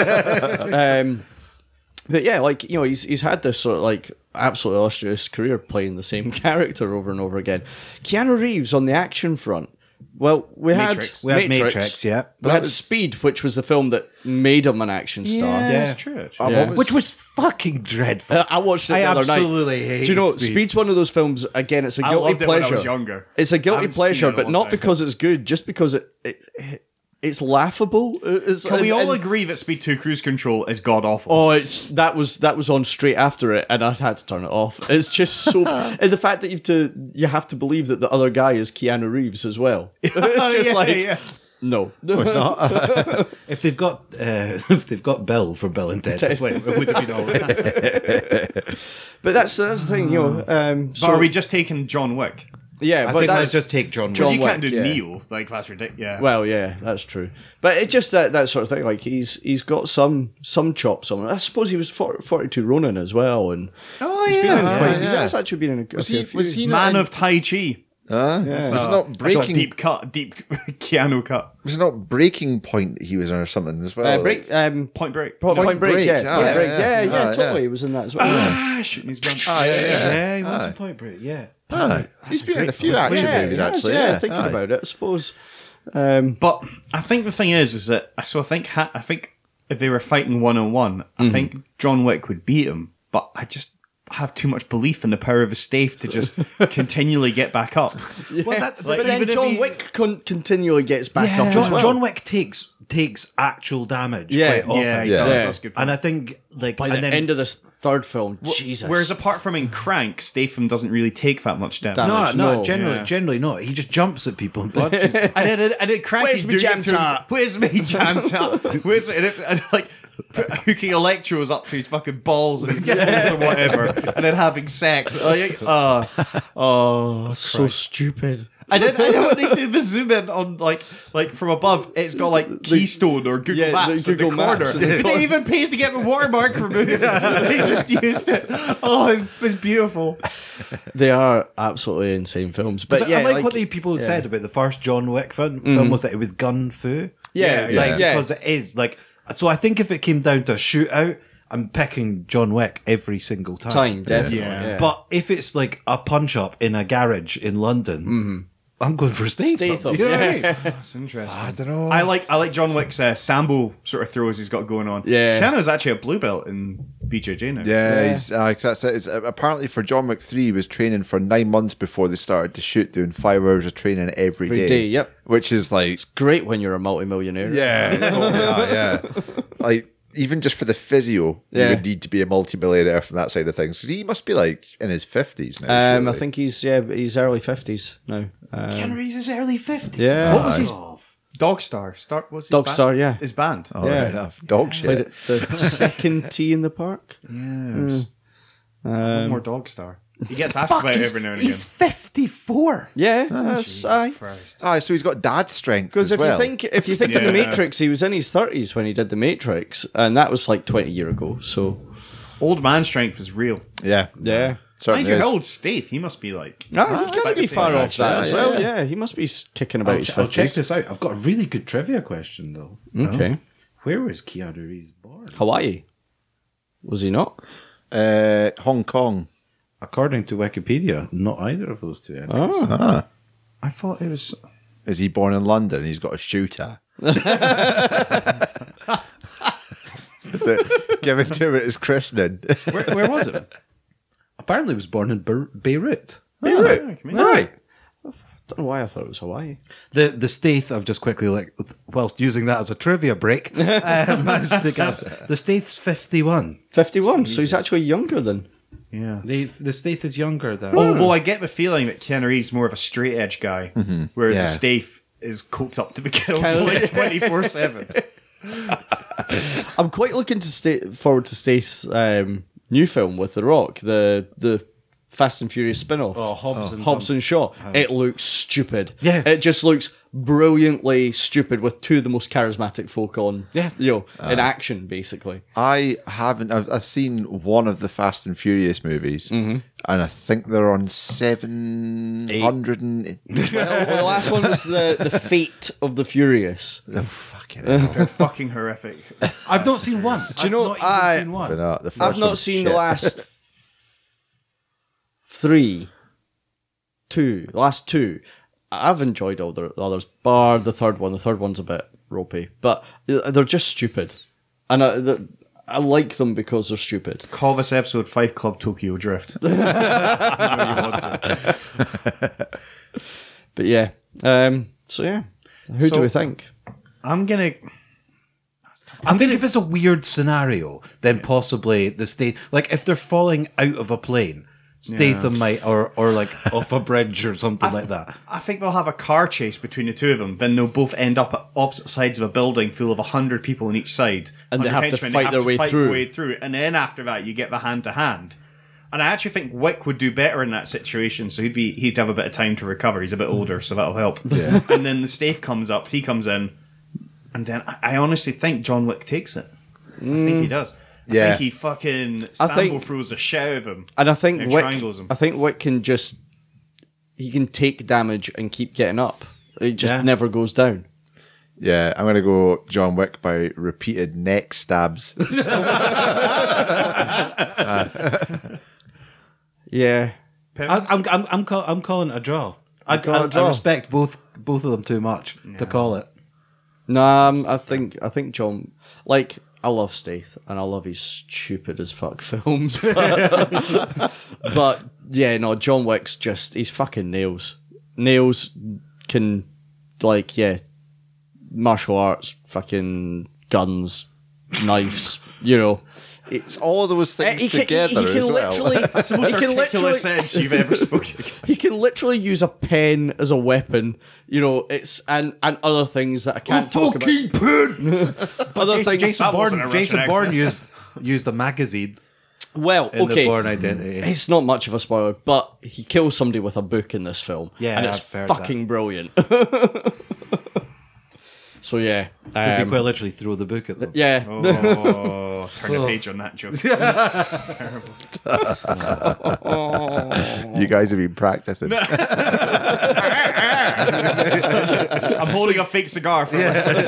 Um, but yeah, like you know, he's he's had this sort of like absolutely illustrious career playing the same character over and over again. Keanu Reeves on the action front. Well, we Matrix. had We had Matrix, yeah. We That had was- Speed, which was the film that made him an action star. Yeah, Yeah. that's true. actually. Um, Yeah. what was- Which was fucking dreadful. Uh, I watched it I the other night. absolutely hate Do you know Speed. Speed's one of those films? Again, it's a I guilty loved it when I pleasure. was younger. It's a I guilty haven't seen pleasure, it in a but long not time. because it's good, just because it, it it's laughable. It's, Can we and- all and- agree that Speed Two Cruise Control is god awful? Oh, it's that was that was on straight after it, and I had to turn it off. It's just so, and the fact that you have to you have to believe that the other guy is Keanu Reeves as well. It's just Yeah, like yeah. no, No, it's not. If they've got uh, if they've got Bill for Bill and Ted, wait, it would have been all right. but that's that's the thing, you know. Um, But so are we just taking John Wick? yeah, I but think that's let's just take John. John Wick. you can't Wick, do yeah. Neo. Like that's ridiculous. Yeah. well, yeah, that's true. But it's just that that sort of thing. Like he's he's got some some chops on it. I suppose he was forty, forty-two Ronin as well, and oh he's been in yeah. quite. yeah. He's that's actually been in a, Was a he? few- Was he not? Man in- of Tai Chi. Huh? Yeah. Was it Uh, not That's a breaking? deep cut, deep Keanu cut. Was it not Breaking Point that he was in or something as well? uh, break um, Point Break. Point, Point Break, Break, yeah, ah, Point yeah, Break, yeah. yeah, yeah, Ah, totally. yeah. He was in that as well. yeah. Ah, shooting his gun. Ah, yeah, yeah. Yeah, he was Aye. in Point Break. Yeah. Ah, he's been in a few action yeah, movies yeah, actually. yeah, Yeah, thinking aye. about it, I suppose. Um, But I think the thing is, is that so I think ha- I think if they were fighting one on one, I Mm-hmm. think John Wick would beat him. But I just have too much belief in the power of his stave to just continually get back up. Well, that, Like, but then even if John he- Wick con- continually gets back up John, as well. John Wick takes takes actual damage Yeah, quite often. Yeah, he Yeah. does. Yeah. That's a good. And I think like By and the then, end of this third film, Jesus. Whereas apart from in Crank, Statham doesn't really take that much damage. Damn. no, damage, no, no. generally, Yeah. generally not. He just jumps at people and punches. I did, I did, I did Crank. Where's he's me doing jam it to him- tart? Where's me jam tart? Where's me? And, it, and like hooking electros up to his fucking balls and his nipples or whatever, and then having sex. Like, oh, oh, so stupid. I did. I don't need to even zoom in on like like from above. It's got like Keystone or Google yeah, Maps the in the Google corner. Maps in the They corner. didn't even pay to get the watermark removed. They just used it. Oh, it's, it's beautiful. They are absolutely insane films. But So yeah, I like, like, what the people had yeah. said about the first John Wick film, film was that it was gun fu. Yeah, Yeah, like yeah. because it is like. So I think if it came down to a shootout, I'm picking John Wick every single time. time, definitely. Yeah. Yeah. But if it's like a punch up in a garage in London, I'm going for Statham. Statham, You know what I yeah. mean? That's interesting. I don't know. I like I like John Wick's uh, Sambo sort of throws he's got going on. Yeah. Keanu's actually a blue belt in B J J now. Yeah, Yeah. he's uh, 'cause that's it. It's, uh, apparently for John Wick three, he was training for nine months before they started to shoot, doing five hours of training every Every day. day, yep. Which is like, Great when you're a multimillionaire. yeah, totally that, yeah. Like, even just for the physio, Yeah. you would need to be a multimillionaire from that side of things. 'Cause he must be like in his fifties now. Um, I surely. think he's yeah, he's early fifties now. Um, Keanu Reeves is early fifties. Yeah. What was his Oh, Dog Star? Star what's his Dog band? Star, yeah. His band. Oh, yeah. right enough. Dog played shit. at the second tee in the park. Yes. One more Dog Star. He gets asked Fuck, about it he's, every now and again. he's fifty-four. Yeah, that's aye. Christ. Ah, so he's got dad strength Because as if well. you think if you think of the Yeah. Matrix, he was in his thirties when he did the Matrix, and that was like twenty year ago. So Old man strength is real. yeah, yeah. Mind certainly you, is. how old Stath? He must be like. No, he about can't the be same far age, off that yeah, as yeah, well. yeah. Yeah, he must be s- kicking about I'll, his I'll check fifties. this out. I've got a really good trivia question though. Okay, Where was Keanu Reeves born? Hawaii. Was he not? Uh, Hong Kong. According to Wikipedia, not either of those two. areas. Oh, Ah. I thought it was. Is he born in London? He's got a shooter. Is it given to him at his christening? Where, where was it? Apparently, he was born in Be- Beirut. Beirut. All Right. Don't know why I thought it was Hawaii. The the Staith, I've just quickly like whilst using that as a trivia break, uh, managed to guess. The Staith's fifty-one. Fifty-one. So he's actually younger than. Yeah. The the Staith is younger than. Oh, well, I get the feeling that Keanu Reeves is more of a straight edge guy, whereas Yeah. Stath is coked up to be killed like twenty-four seven. I'm quite looking to stay forward to Stace's um, new film with The Rock, the the Fast and Furious spin-off. Oh, Hobbs and Hobbs and Shaw. It looks stupid. Yeah. It just looks brilliantly stupid with two of the most charismatic folk on. Yeah. You know, in action, basically. I haven't. I've, I've seen one of the Fast and Furious movies, Mm-hmm. and I think they're on seven hundred and. Well, the last one was the, the Fate of the Furious. Oh, fucking hell. They're fucking horrific. I've not seen one. Do you know, not even I- seen one. But no, the first I've not one's seen shit. the last three. Two. The last two. I've enjoyed all the others, bar the third one. The third one's a bit ropey, but they're just stupid. And I, the- I like them because they're stupid. Call this episode Five Club Tokyo Drift. But yeah. Um, so yeah. Who So- do we think? I'm gonna. I think if it's a weird scenario, then possibly the state, like if they're falling out of a plane, Statham might, or or like off a bridge or something like that. I think they'll have a car chase between the two of them. Then they'll both end up at opposite sides of a building full of a hundred people on each side, And they under have to henchmen. fight their way through. way through. And then after that, you get the hand to hand. And I actually think Wick would do better in that situation. So he'd be he'd have a bit of time to recover. He's a bit older, so that'll help. Yeah. And then the Staith comes up. He comes in, and then I, I honestly think John Wick takes it. I think he does. I Yeah. think he fucking I Sambo think- throws a shit out of him. And I think And Wick, triangles him. I think Wick can just he can take damage and keep getting up. It just Yeah. never goes down. Yeah, I'm going to go John Wick by repeated neck stabs. Yeah. I, I'm I'm I'm, call, I'm calling it a draw. I, got a I, draw. I respect both both of them too much to call it. Nah, um, I think I think John. Like, I love Stath and I love his stupid as fuck films, but, but yeah, no, John Wick's just he's fucking nails. Nails can like yeah, martial arts, fucking guns, knives. You know, It's all of those Uh, things he can, together he, he can as well. literally, That's the most he can articulate literally, sentence you've ever spoken. he can literally use a pen as a weapon. You know, it's and and other things that I can't talk about. pen! Other Jason, things. Jason That wasn't Bourne, a Jason Russian Bourne accent. used used a magazine Well, in okay, the Bourne Identity. it's not much of a spoiler, but he kills somebody with a book in this film. Yeah, and it's I've heard fucking brilliant. So yeah, Does he um, quite literally throw the book at them? yeah. Oh, turn the page on that joke. You guys have been practicing. I'm holding a fake cigar for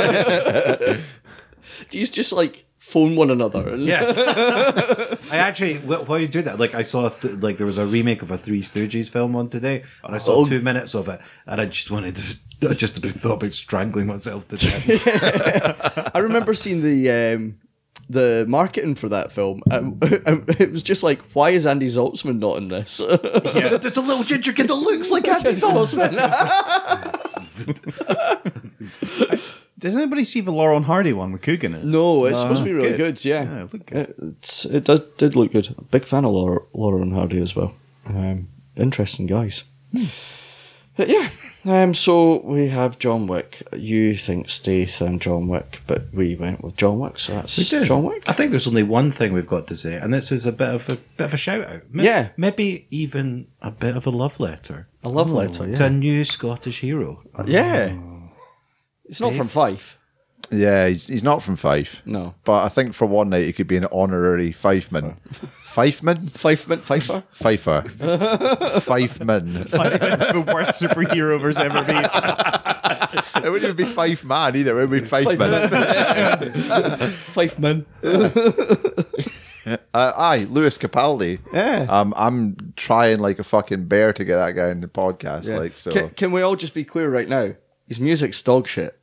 He's just like phone one another. And Yeah, I actually wh- while you do that, like I saw a th- like there was a remake of a Three Stooges film on today, and I saw Oh. two minutes of it, and I just wanted to I just thought about strangling myself to death. I remember seeing the um, the marketing for that film. Um, it was just like, why is Andy Zaltzman not in this? Yeah. There's a little ginger kid that looks like Andy Zaltzman. Does anybody see the Laurel and Hardy one with Coogan in it? No, it's supposed to be really good. good. Yeah, Yeah, it looked good. It, it's, it does did look good. Big fan of Laura, Laura and Hardy as well. Um, interesting guys. But yeah. Um, so we have John Wick. You think Statham, John Wick, but we went with John Wick. So that's We did. John Wick. I think there's only one thing we've got to say, and this is a bit of a bit of a shout out. May- Yeah. maybe even a bit of a love letter A love letter. to Yeah, a new Scottish hero. yeah. It's not from Fife. Yeah, he's he's not from Fife. No. But I think for one night he could be an honorary Fifeman. Fifeman? Fifeman, Fifer. Fifer. Fifeman. It's the worst superhero there's ever been. It wouldn't even be Fife Man either. It would be Fifeman. Fifeman. Uh, aye, Lewis Capaldi. Yeah. Um, I'm trying like a fucking bear to get that guy in the podcast. Yeah. Like so. Can, can we all just be clear right now? His music's dog shit.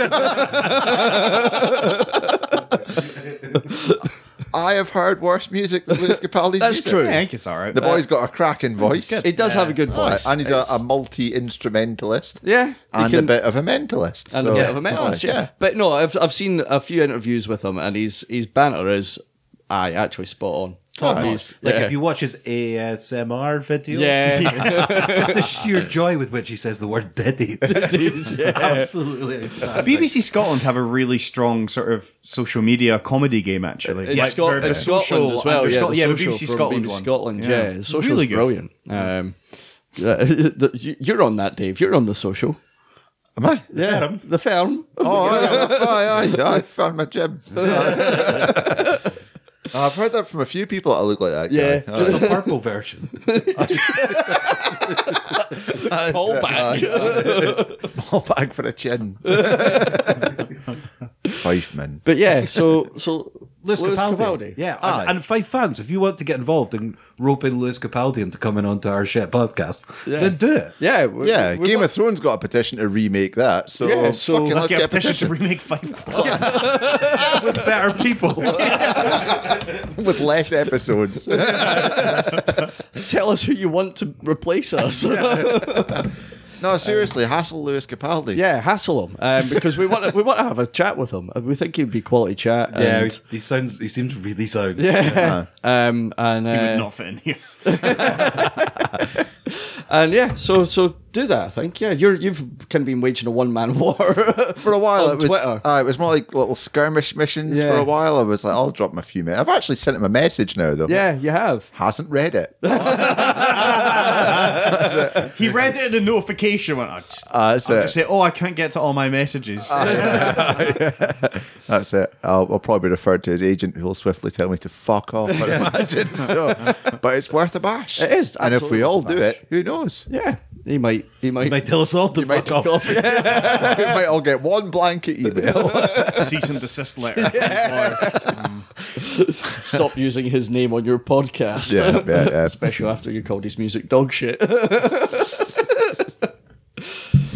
I have heard worse music than Lewis Capaldi's That's music. true. Yeah, I think it's alright. The boy's got a cracking voice. He does have a good Aye, voice. and he's a, It's- a multi-instrumentalist. yeah, he And can- a bit of a mentalist. and so- a bit of a mentalist. Aye, Yeah. but no, I've I've seen a few interviews with him, and his his banter is, aye, actually spot on. Aye. He's- Like yeah. if you watch his A S M R video, yeah, just the sheer joy with which he says the word "daddy." yeah. Absolutely. B B C Scotland have a really strong sort of social media comedy game, actually. In, Like, Scot- they're- in the Scotland social- as well. they're Yeah, Scot- the yeah, the social B B C from Scotland B B C one. Scotland. Yeah, the social's Really good. brilliant. Um, uh, the- you- you're on that, Dave. You're on the social. Am I? Yeah, the film. Oh, aye, aye, aye, I found my gym. I've heard that from a few people that look like that. Yeah. guy. Just the purple version. Call back. Ball bag for a chin. Fifeman. But yeah, so so Lewis, Lewis Capaldi. Capaldi. Yeah, Aye. and, and Five fans, if you want to get involved in roping Lewis Capaldi into coming onto our shit podcast, then do it. Yeah, we- Yeah, we- Game we- of Thrones got a petition to remake that. So, Yeah, so fucking Let's let's, get a petition to remake Fight Club. With better people. with less episodes. Tell us who you want to replace us. Yeah, No, seriously, hassle Lewis Capaldi. hassle him um, because we want to, we want to have a chat with him. We think he'd be quality chat. Yeah, and, he sounds. He seems really sound. yeah, um, and He would uh, not fit in here. and yeah. So so do that. I think. Yeah, you're you've kind of been waging a one man war For a while, on it was Twitter. uh, it was more like little skirmish missions. Yeah. For a while, I was like, I'll drop him a few minutes. I've actually sent him a message now, though. Yeah, you have. Hasn't read it. He read it in a notification. Went, I'll just, Uh, that's I'll it. just say, oh, I can't get to all my messages. That's it. I'll, I'll probably be referred to his agent, who will swiftly tell me to fuck off. I imagine. So, but it's worth a bash. It is and if we absolutely all worth a do bash. it, who knows? Yeah, he might. He might. He might tell us all to might fuck off. we might all get one blanket email. Cease and desist letter. from his lawyer. Stop using his name on your podcast. Yeah, yeah, yeah. Especially after you called his music dog shit.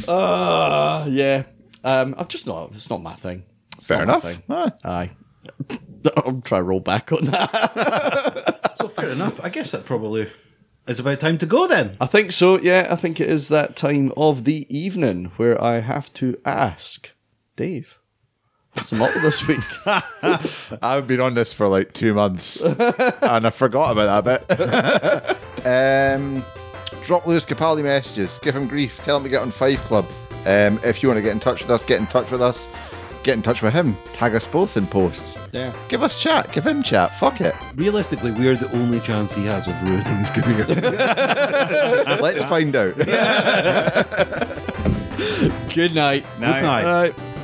Uh, yeah. Um, I'm just not. It's not my thing. It's Fair not my enough. thing. Aye. Aye. I'm trying to roll back on that. So fair enough. I guess that probably is about time to go then. I think so. Yeah, I think it is that time of the evening where I have to ask Dave, what's the motto this week? I've been on this for like two months and I forgot about that bit. um, drop Lewis Capaldi messages, give him grief, tell him to get on Five Club. Um, if you want to get in touch with us, get in touch with us. Get in touch with him. Tag us both in posts. Yeah. Give us chat. Give him chat. Fuck it. Realistically, we're the only chance he has of ruining his career. Let's find out. Good night. Night. Good night. All right.